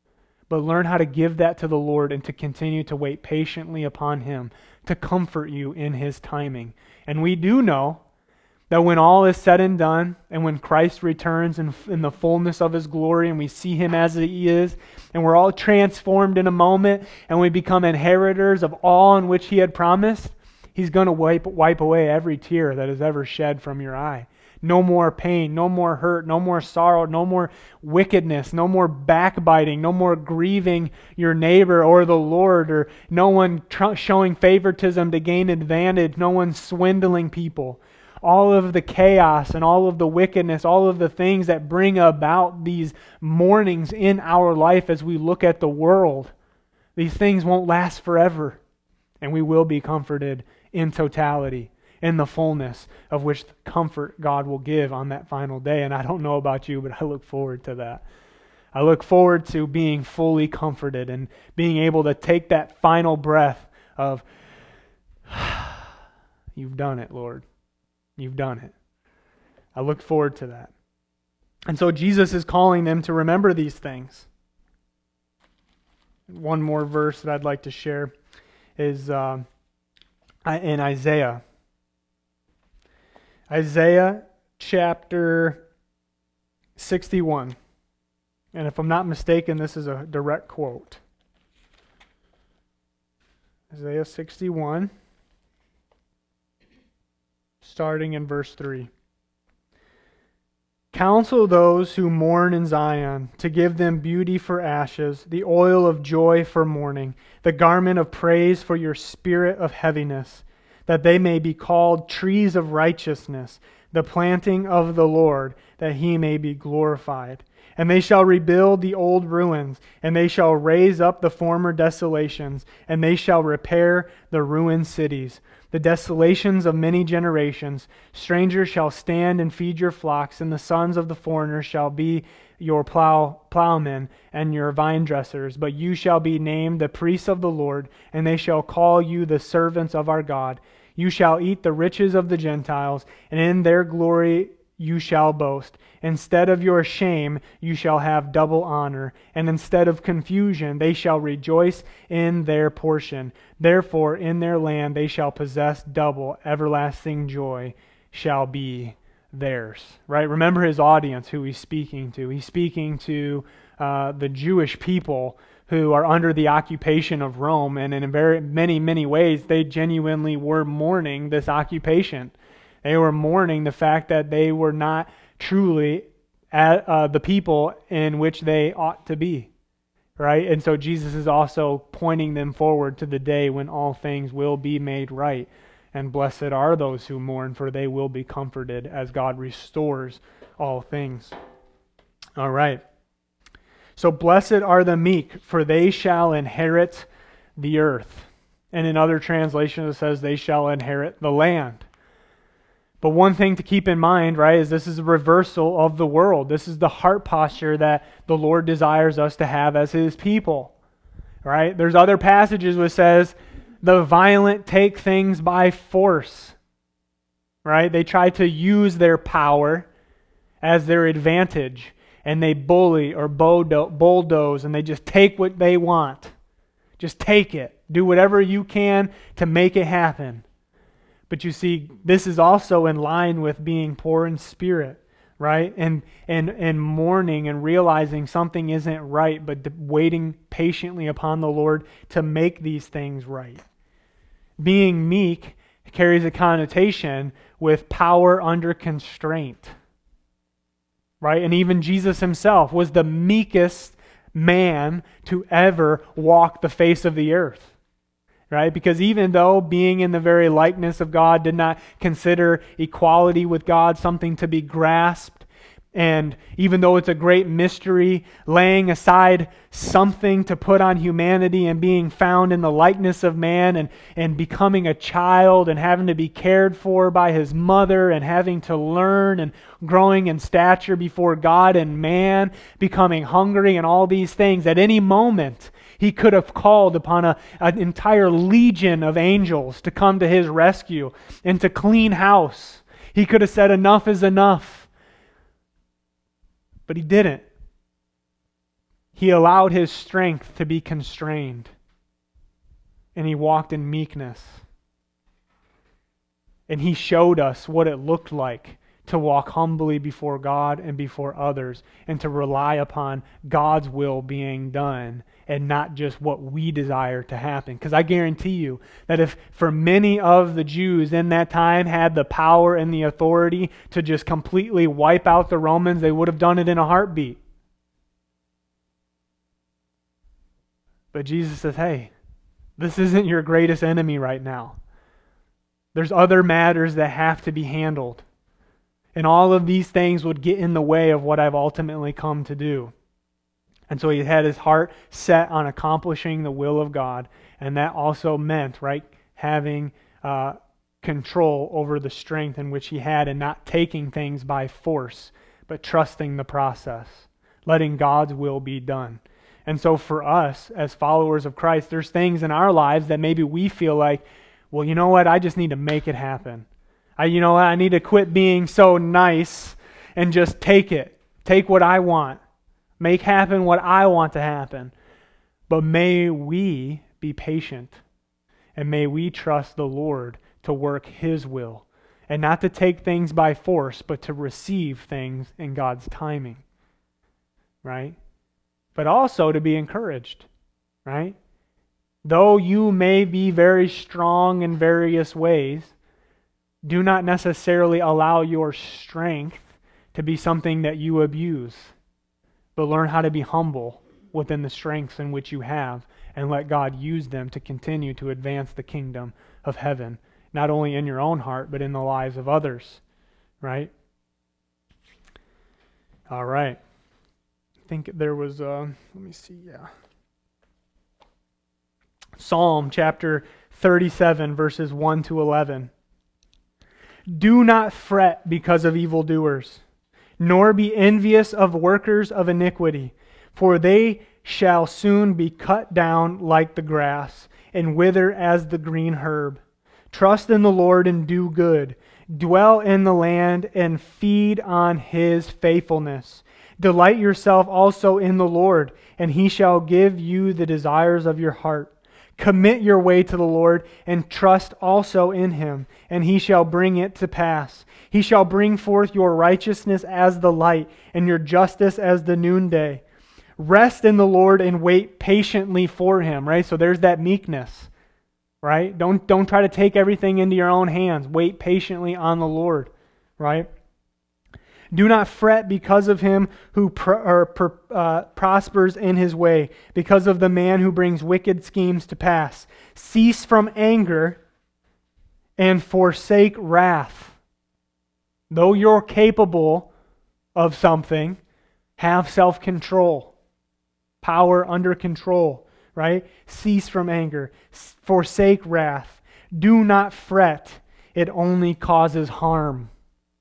But learn how to give that to the Lord and to continue to wait patiently upon Him to comfort you in His timing. And we do know that when all is said and done, and when Christ returns in the fullness of His glory, and we see Him as He is, and we're all transformed in a moment, and we become inheritors of all in which He had promised, He's going to wipe away every tear that is ever shed from your eye. No more pain, no more hurt, no more sorrow, no more wickedness, no more backbiting, no more grieving your neighbor or the Lord, or no one showing favoritism to gain advantage, no one swindling people. All of the chaos and all of the wickedness, all of the things that bring about these mournings in our life as we look at the world, these things won't last forever, and we will be comforted in totality. in the fullness of which comfort God will give on that final day. And I don't know about you, but I look forward to that. I look forward to being fully comforted and being able to take that final breath of, you've done it, Lord. You've done it. I look forward to that. And so Jesus is calling them to remember these things. One more verse that I'd like to share is in Isaiah. Isaiah chapter 61. And if I'm not mistaken, this is a direct quote. Isaiah 61, starting in verse 3. Counsel those who mourn in Zion, to give them beauty for ashes, the oil of joy for mourning, the garment of praise for your spirit of heaviness, that they may be called trees of righteousness, the planting of the Lord, that he may be glorified. And they shall rebuild the old ruins, and they shall raise up the former desolations, and they shall repair the ruined cities, the desolations of many generations. Strangers shall stand and feed your flocks, and the sons of the foreigners shall be your plowmen and your vine dressers. But you shall be named the priests of the Lord, and they shall call you the servants of our God. You shall eat the riches of the Gentiles, and in their glory you shall boast. Instead of your shame, you shall have double honor, and instead of confusion, they shall rejoice in their portion. Therefore, in their land they shall possess double. Everlasting joy shall be theirs. Right? Remember his audience, who he's speaking to. He's speaking to the Jewish people who are under the occupation of Rome, and in many ways, they genuinely were mourning this occupation. They were mourning the fact that they were not truly the people in which they ought to be, right? And so Jesus is also pointing them forward to the day when all things will be made right. And blessed are those who mourn, for they will be comforted as God restores all things. All right. So blessed are the meek, for they shall inherit the earth. And in other translations it says they shall inherit the land. But one thing to keep in mind, right, is this is a reversal of the world. This is the heart posture that the Lord desires us to have as His people, right? There's other passages which says the violent take things by force, right? They try to use their power as their advantage, and they bully or bulldoze, and they just take what they want. Just take it. Do whatever you can to make it happen. But you see, this is also in line with being poor in spirit, right? And mourning and realizing something isn't right, but waiting patiently upon the Lord to make these things right. Being meek carries a connotation with power under constraint, right? And even Jesus himself was the meekest man to ever walk the face of the earth. Right? Because even though being in the very likeness of God did not consider equality with God something to be grasped, and even though it's a great mystery, laying aside something to put on humanity and being found in the likeness of man and becoming a child and having to be cared for by his mother and having to learn and growing in stature before God and man, becoming hungry and all these things, at any moment he could have called upon an entire legion of angels to come to his rescue and to clean house. He could have said, enough is enough. But he didn't. He allowed his strength to be constrained. And he walked in meekness. And he showed us what it looked like to walk humbly before God and before others, and to rely upon God's will being done and not just what we desire to happen. Because I guarantee you that if for many of the Jews in that time had the power and the authority to just completely wipe out the Romans, they would have done it in a heartbeat. But Jesus says, hey, this isn't your greatest enemy right now. There's other matters that have to be handled. And all of these things would get in the way of what I've ultimately come to do. And so he had his heart set on accomplishing the will of God. And that also meant, right, having control over the strength in which he had and not taking things by force, but trusting the process, letting God's will be done. And so for us as followers of Christ, there's things in our lives that maybe we feel like, well, you know what, I just need to make it happen. I need to quit being so nice and just take it. Take what I want. Make happen what I want to happen. But may we be patient, and may we trust the Lord to work His will, and not to take things by force, but to receive things in God's timing, right? But also to be encouraged, right? Though you may be very strong in various ways, do not necessarily allow your strength to be something that you abuse, but learn how to be humble within the strengths in which you have, and let God use them to continue to advance the kingdom of heaven, not only in your own heart, but in the lives of others, right? All right. I think there was, let me see, Psalm chapter 37, verses 1 to 11. Do not fret because of evildoers, nor be envious of workers of iniquity, for they shall soon be cut down like the grass, and wither as the green herb. Trust in the Lord and do good. Dwell in the land and feed on His faithfulness. Delight yourself also in the Lord, and He shall give you the desires of your heart. Commit your way to the Lord, and trust also in Him, and He shall bring it to pass. He shall bring forth your righteousness as the light, and your justice as the noonday. Rest in the Lord and wait patiently for Him, right? So there's that meekness, right? Don't try to take everything into your own hands. Wait patiently on the Lord, right? Do not fret because of him who prospers in his way, because of the man who brings wicked schemes to pass. Cease from anger and forsake wrath. Though you're capable of something, have self-control, power under control, right? Cease from anger, forsake wrath. Do not fret, it only causes harm.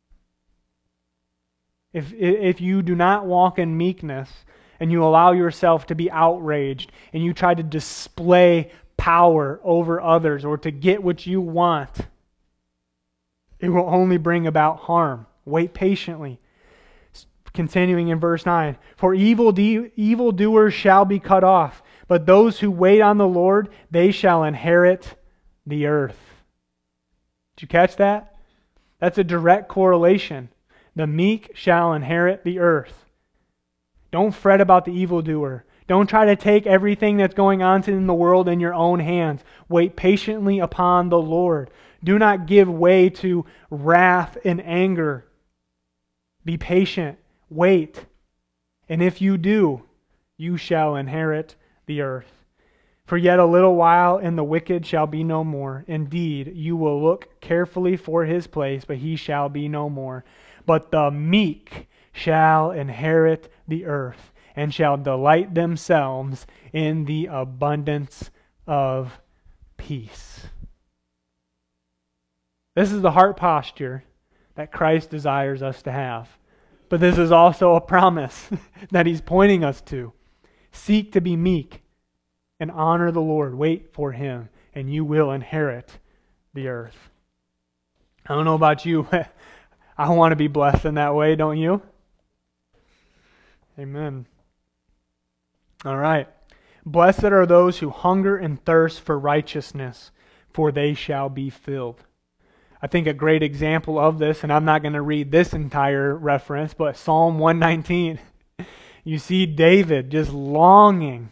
If you do not walk in meekness and you allow yourself to be outraged and you try to display power over others or to get what you want, it will only bring about harm. Wait patiently. Continuing in verse 9, for evildoers shall be cut off, but those who wait on the Lord, they shall inherit the earth. Did you catch that? That's a direct correlation. The meek shall inherit the earth. Don't fret about the evildoer. Don't try to take everything that's going on in the world in your own hands. Wait patiently upon the Lord. Do not give way to wrath and anger. Be patient. Wait. And if you do, you shall inherit the earth. For yet a little while, and the wicked shall be no more. Indeed, you will look carefully for his place, but he shall be no more. But the meek shall inherit the earth, and shall delight themselves in the abundance of peace. This is the heart posture that Christ desires us to have. But this is also a promise that He's pointing us to. Seek to be meek and honor the Lord. Wait for Him, and you will inherit the earth. I don't know about you. I want to be blessed in that way, don't you? Amen. All right. Blessed are those who hunger and thirst for righteousness, for they shall be filled. I think a great example of this, and I'm not going to read this entire reference, but Psalm 119. You see David just longing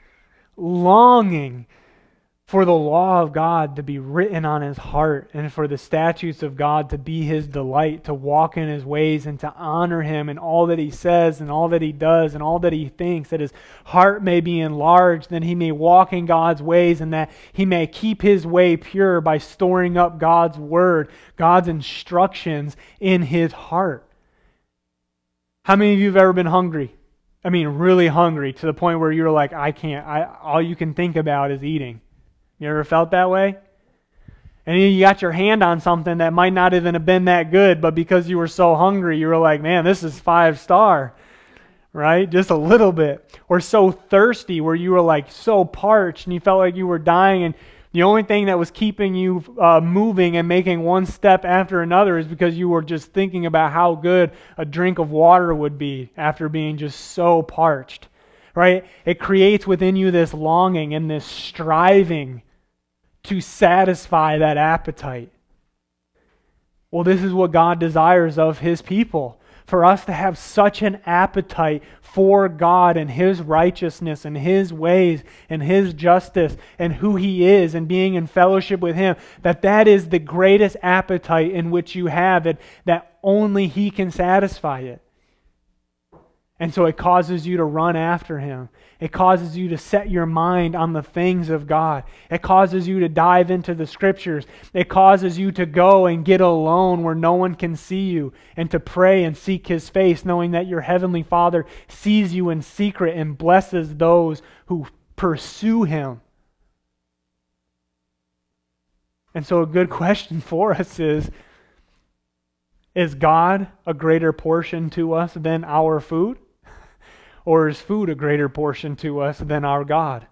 for the law of God to be written on his heart, and for the statutes of God to be his delight, to walk in His ways and to honor Him in all that he says and all that he does and all that he thinks, that his heart may be enlarged, that he may walk in God's ways, and that he may keep his way pure by storing up God's word, God's instructions in his heart. How many of you have ever been hungry? I mean, really hungry, to the point where you're like, all you can think about is eating. You ever felt that way? And you got your hand on something that might not even have been that good, but because you were so hungry, you were like, man, this is 5-star, right? Just a little bit. Or so thirsty where you were like so parched and you felt like you were dying, and the only thing that was keeping you moving and making one step after another is because you were just thinking about how good a drink of water would be after being just so parched, right? It creates within you this longing and this striving to satisfy that appetite. Well, this is what God desires of His people. For us to have such an appetite for God and His righteousness and His ways and His justice and who He is and being in fellowship with Him, that is the greatest appetite in which you have it, that only He can satisfy it. And so it causes you to run after Him. It causes you to set your mind on the things of God. It causes you to dive into the Scriptures. It causes you to go and get alone where no one can see you and to pray and seek His face, knowing that your Heavenly Father sees you in secret and blesses those who pursue Him. And so a good question for us is God a greater portion to us than our food? Or is food a greater portion to us than our God?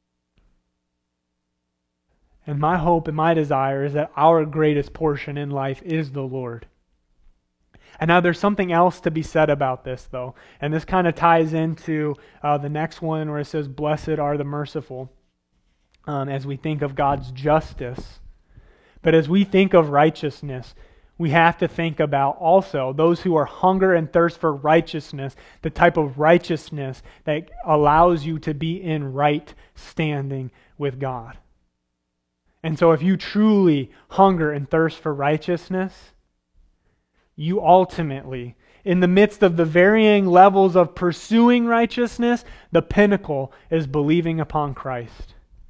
And my hope and my desire is that our greatest portion in life is the Lord. And now there's something else to be said about this, though. And this kind of ties into the next one where it says, "Blessed are the merciful," as we think of God's justice. But as we think of righteousness, we have to think about also those who are hunger and thirst for righteousness, the type of righteousness that allows you to be in right standing with God. And so if you truly hunger and thirst for righteousness, you ultimately, in the midst of the varying levels of pursuing righteousness, the pinnacle is believing upon Christ,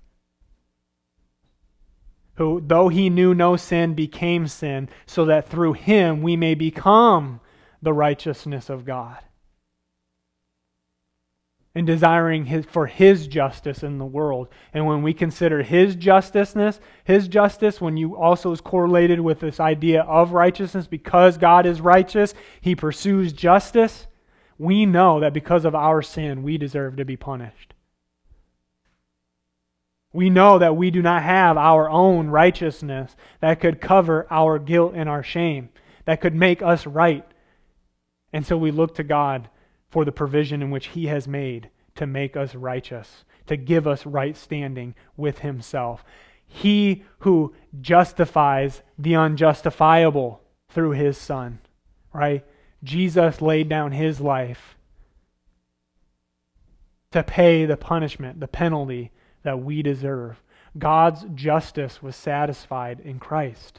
who, though He knew no sin, became sin, so that through Him we may become the righteousness of God. And desiring for His justice in the world. And when we consider His justice, when you also is correlated with this idea of righteousness, because God is righteous, He pursues justice, we know that because of our sin, we deserve to be punished. We know that we do not have our own righteousness that could cover our guilt and our shame, that could make us right. And so we look to God for the provision in which He has made to make us righteous, to give us right standing with Himself. He who justifies the unjustifiable through His Son, right? Jesus laid down His life to pay the punishment, the penalty that we deserve. God's justice was satisfied in Christ.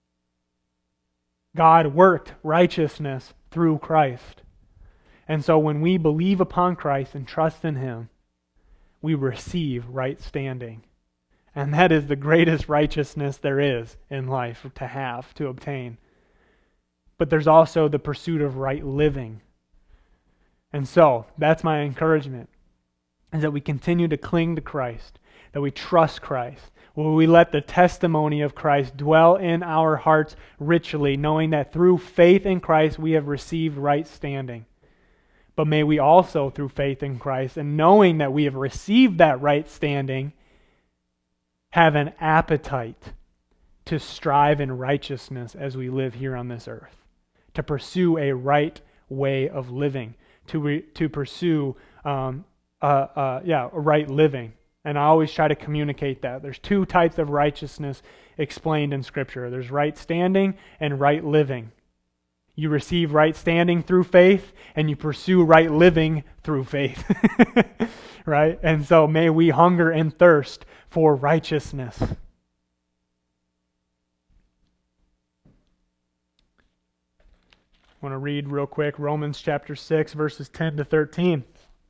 God worked righteousness through Christ. And so when we believe upon Christ and trust in Him, we receive right standing. And that is the greatest righteousness there is in life to have, to obtain. But there's also the pursuit of right living. And so that's my encouragement, is that we continue to cling to Christ, that we trust Christ. Will we let the testimony of Christ dwell in our hearts richly, knowing that through faith in Christ we have received right standing. But may we also, through faith in Christ, and knowing that we have received that right standing, have an appetite to strive in righteousness as we live here on this earth, to pursue a right way of living, to pursue right living. And I always try to communicate that. There's two types of righteousness explained in Scripture. There's right standing and right living. You receive right standing through faith, and you pursue right living through faith. Right? And so may we hunger and thirst for righteousness. I want to read real quick Romans chapter 6, verses 10 to 13.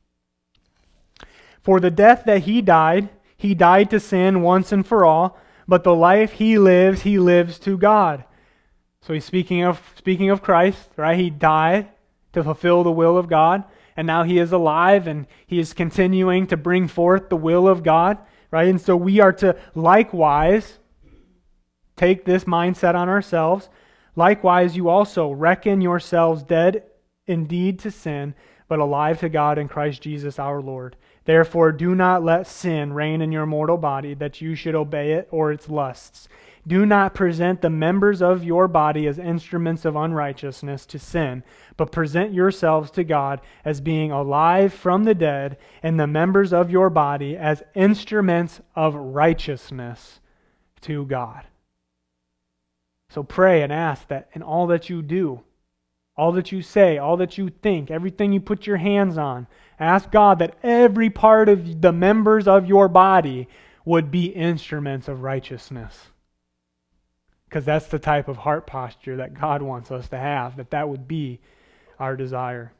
For the death that He died to sin once and for all, but the life He lives to God. So he's speaking of Christ, right? He died to fulfill the will of God, and now He is alive, and He is continuing to bring forth the will of God, right? And so we are to likewise take this mindset on ourselves. Likewise, you also reckon yourselves dead indeed to sin, but alive to God in Christ Jesus our Lord. Therefore, do not let sin reign in your mortal body, that you should obey it or its lusts. Do not present the members of your body as instruments of unrighteousness to sin, but present yourselves to God as being alive from the dead, and the members of your body as instruments of righteousness to God. So pray and ask that in all that you do, all that you say, all that you think, everything you put your hands on, ask God that every part of the members of your body would be instruments of righteousness. Because that's the type of heart posture that God wants us to have, that would be our desire.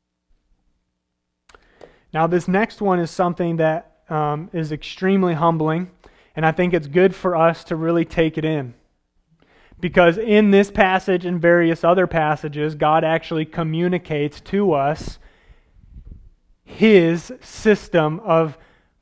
Now, this next one is something that is extremely humbling, and I think it's good for us to really take it in. Because in this passage and various other passages, God actually communicates to us His system of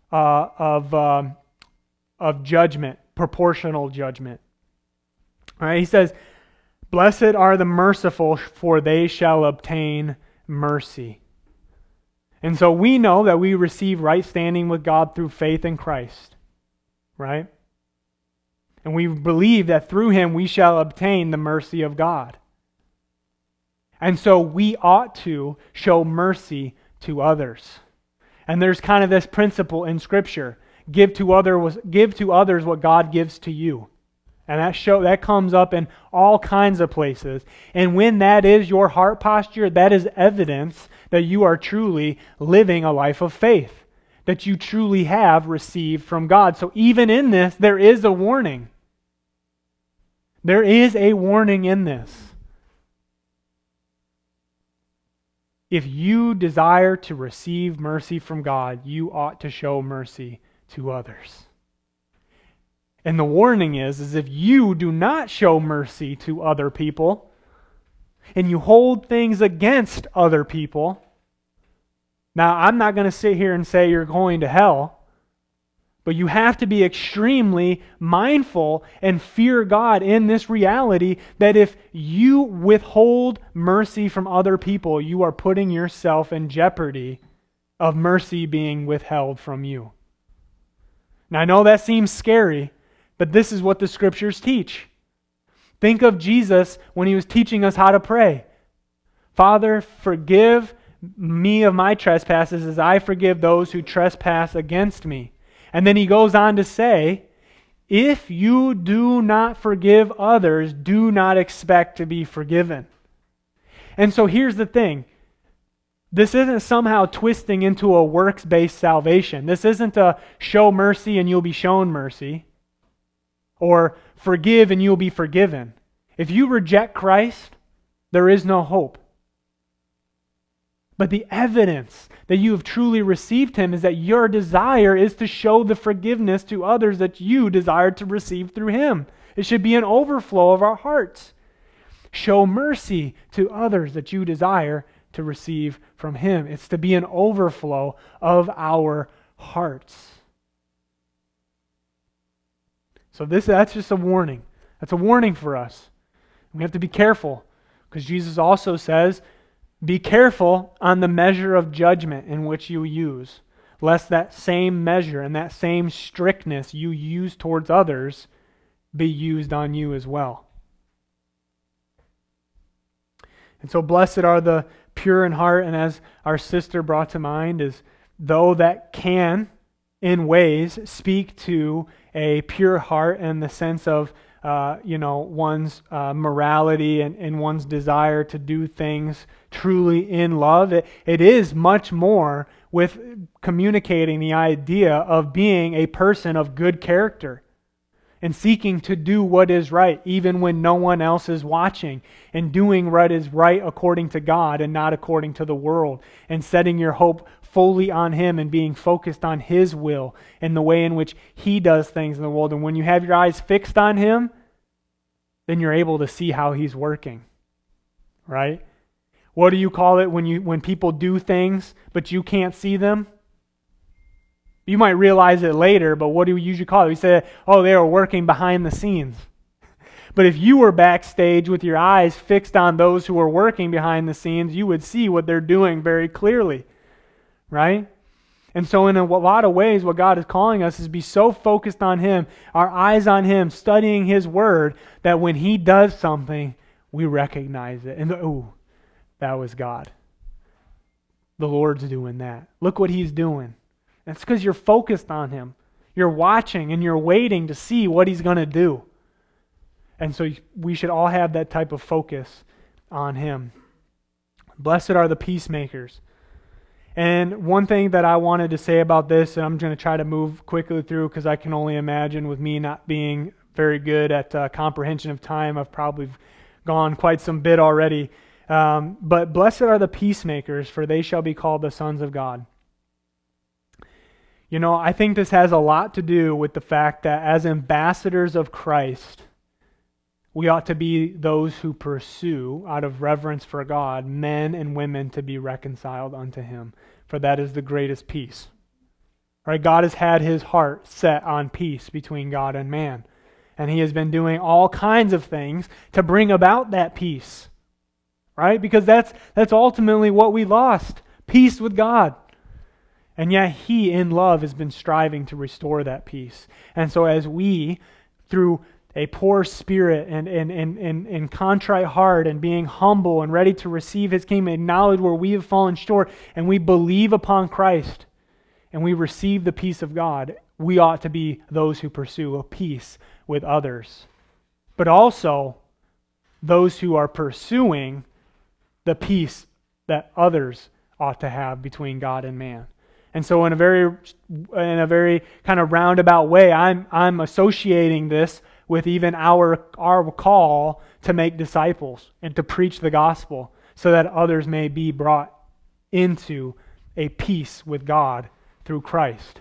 judgment, proportional judgment. All right, He says, "Blessed are the merciful, for they shall obtain mercy." And so we know that we receive right standing with God through faith in Christ, right? And we believe that through Him we shall obtain the mercy of God. And so we ought to show mercy to others. And there's kind of this principle in Scripture: give to others what God gives to you. And that comes up in all kinds of places. And when that is your heart posture, that is evidence that you are truly living a life of faith, that you truly have received from God. So even in this, there is a warning. There is a warning in this. If you desire to receive mercy from God, you ought to show mercy to others. And the warning is if you do not show mercy to other people, and you hold things against other people, now I'm not going to sit here and say you're going to hell, but you have to be extremely mindful and fear God in this reality that if you withhold mercy from other people, you are putting yourself in jeopardy of mercy being withheld from you. Now I know that seems scary, but this is what the Scriptures teach. Think of Jesus when He was teaching us how to pray. Father, forgive me of my trespasses as I forgive those who trespass against me. And then He goes on to say, if you do not forgive others, do not expect to be forgiven. And so here's the thing. This isn't somehow twisting into a works-based salvation. This isn't a show mercy and you'll be shown mercy, or forgive and you'll be forgiven. If you reject Christ, there is no hope. But the evidence that you have truly received Him is that your desire is to show the forgiveness to others that you desire to receive through Him. It should be an overflow of our hearts. Show mercy to others that you desire to receive from Him. It's to be an overflow of our hearts. So that's just a warning. That's a warning for us. We have to be careful, because Jesus also says, be careful on the measure of judgment in which you use, lest that same measure and that same strictness you use towards others be used on you as well. And so blessed are the pure in heart, and as our sister brought to mind, is though that can, in ways, speak to a pure heart in the sense of one's morality and one's desire to do things truly in love. It is much more with communicating the idea of being a person of good character and seeking to do what is right even when no one else is watching, and doing what is right according to God and not according to the world, and setting your hope fully on Him and being focused on His will and the way in which He does things in the world. And when you have your eyes fixed on Him, then you're able to see how He's working, right? What do you call it when people do things but you can't see them? You might realize it later, but what do we usually call it? We say, oh, they are working behind the scenes. But if you were backstage with your eyes fixed on those who are working behind the scenes, you would see what they're doing very clearly, right? And so in a lot of ways, what God is calling us is be so focused on Him, our eyes on Him, studying His Word, that when He does something, we recognize it. And, ooh, that was God. The Lord's doing that. Look what He's doing. That's because you're focused on Him. You're watching and you're waiting to see what He's going to do. And so we should all have that type of focus on Him. Blessed are the peacemakers. And one thing that I wanted to say about this, and I'm going to try to move quickly through because I can only imagine with me not being very good at comprehension of time, I've probably gone quite some bit already. But blessed are the peacemakers, for they shall be called the sons of God. You know, I think this has a lot to do with the fact that as ambassadors of Christ, we ought to be those who pursue, out of reverence for God, men and women to be reconciled unto Him, for that is the greatest peace. Right? God has had His heart set on peace between God and man, and He has been doing all kinds of things to bring about that peace. Right? Because that's ultimately what we lost, peace with God. And yet He, in love, has been striving to restore that peace. And so as we, through a poor spirit and contrite heart and being humble and ready to receive His kingdom, acknowledge where we have fallen short, and we believe upon Christ, and we receive the peace of God, we ought to be those who pursue a peace with others. But also those who are pursuing the peace that others ought to have between God and man. And so in a very kind of roundabout way, I'm associating this with even our call to make disciples and to preach the gospel so that others may be brought into a peace with God through Christ.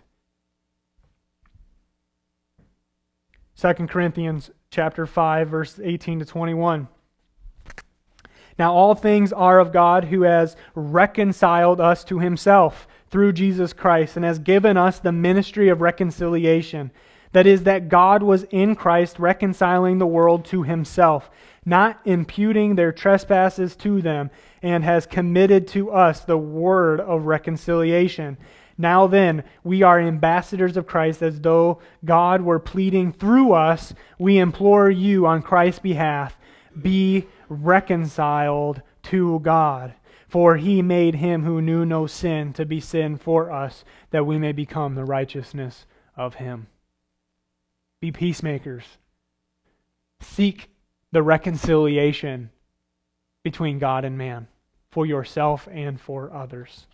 2 Corinthians chapter 5, verse 18 to 21. Now all things are of God, who has reconciled us to Himself through Jesus Christ and has given us the ministry of reconciliation. That is, that God was in Christ reconciling the world to Himself, not imputing their trespasses to them, and has committed to us the word of reconciliation. Now then, we are ambassadors of Christ, as though God were pleading through us. We implore you on Christ's behalf, be reconciled to God. For He made Him who knew no sin to be sin for us, that we may become the righteousness of Him. Be peacemakers. Seek the reconciliation between God and man for yourself and for others.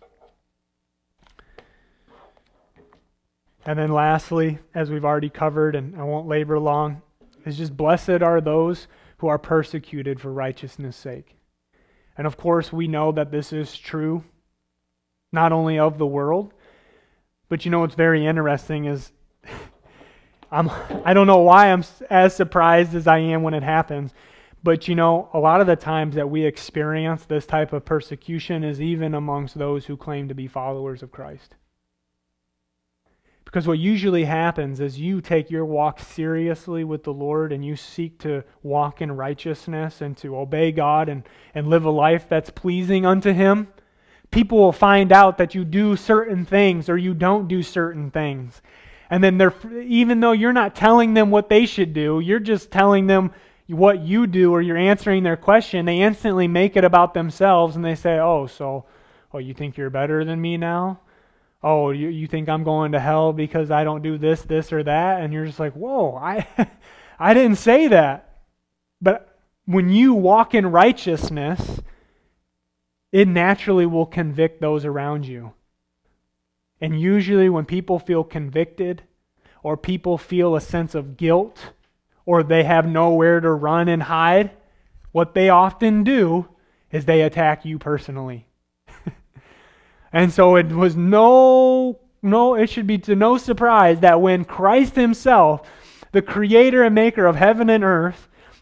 And then lastly, as we've already covered, and I won't labor long, is just blessed are those who are persecuted for righteousness' sake. And of course, we know that this is true, not only of the world, but you know what's very interesting is I don't know why I'm as surprised as I am when it happens, but you know, a lot of the times that we experience this type of persecution is even amongst those who claim to be followers of Christ. Because what usually happens is you take your walk seriously with the Lord and you seek to walk in righteousness and to obey God and live a life that's pleasing unto Him. People will find out that you do certain things or you don't do certain things. And then even though you're not telling them what they should do, you're just telling them what you do or you're answering their question, they instantly make it about themselves and they say, oh, you think you're better than me now? Oh, you think I'm going to hell because I don't do this, or that? And you're just like, whoa, I didn't say that. But when you walk in righteousness, it naturally will convict those around you. And usually when people feel convicted or people feel a sense of guilt or they have nowhere to run and hide, what they often do is they attack you personally. And so it was it should be to no surprise that when Christ Himself, the creator and maker of heaven and earth,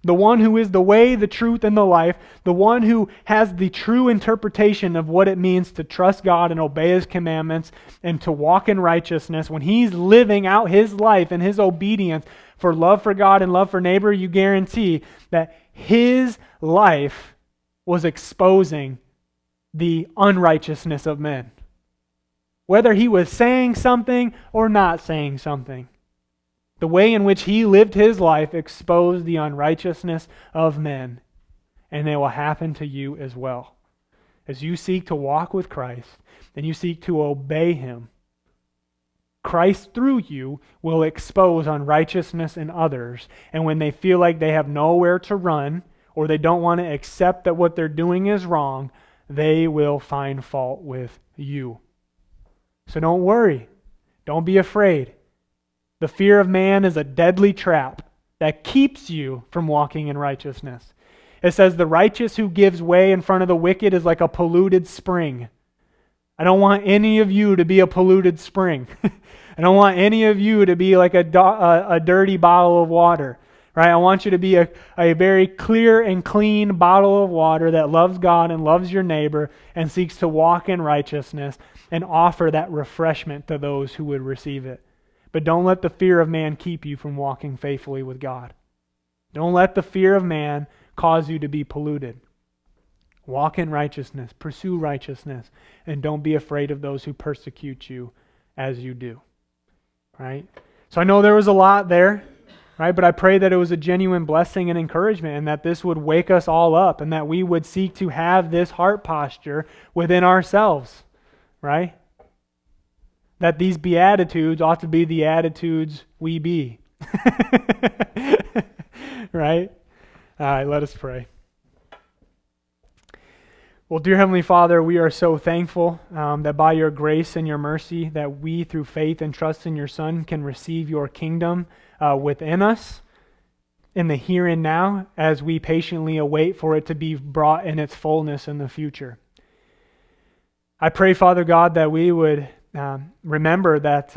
the one who is the way, the truth, and the life, the one who has the true interpretation of what it means to trust God and obey His commandments and to walk in righteousness, when he's living out his life and his obedience for love for God and love for neighbor, you guarantee that his life was exposing the unrighteousness of men. Whether he was saying something or not saying something, the way in which he lived his life exposed the unrighteousness of men. And it will happen to you as well. As you seek to walk with Christ and you seek to obey Him, Christ through you will expose unrighteousness in others. And when they feel like they have nowhere to run or they don't want to accept that what they're doing is wrong, they will find fault with you. So don't worry. Don't be afraid. The fear of man is a deadly trap that keeps you from walking in righteousness. It says the righteous who gives way in front of the wicked is like a polluted spring. I don't want any of you to be a polluted spring. I don't want any of you to be like a dirty bottle of water. Right? I want you to be a very clear and clean bottle of water that loves God and loves your neighbor and seeks to walk in righteousness and offer that refreshment to those who would receive it. But don't let the fear of man keep you from walking faithfully with God. Don't let the fear of man cause you to be polluted. Walk in righteousness, pursue righteousness, and don't be afraid of those who persecute you as you do. Right? So I know there was a lot there, right? But I pray that it was a genuine blessing and encouragement, and that this would wake us all up, and that we would seek to have this heart posture within ourselves, right? That these Beatitudes ought to be the attitudes we be. Right? All right, let us pray. Well, dear Heavenly Father, we are so thankful that by your grace and your mercy that we, through faith and trust in your Son, can receive your kingdom within us in the here and now as we patiently await for it to be brought in its fullness in the future. I pray, Father God, that we would remember that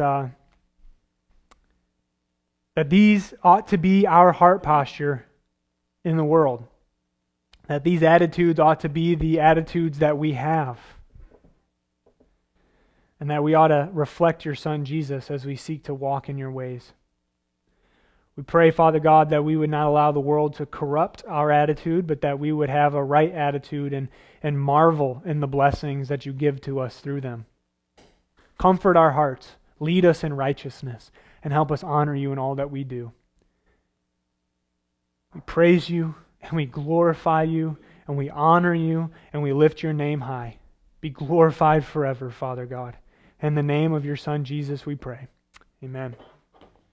that these ought to be our heart posture in the world. That these attitudes ought to be the attitudes that we have. And that we ought to reflect your Son Jesus as we seek to walk in your ways. We pray, Father God, that we would not allow the world to corrupt our attitude, but that we would have a right attitude and marvel in the blessings that you give to us through them. Comfort our hearts, lead us in righteousness, and help us honor you in all that we do. We praise you, and we glorify you, and we honor you, and we lift your name high. Be glorified forever, Father God. In the name of your Son, Jesus, we pray. Amen.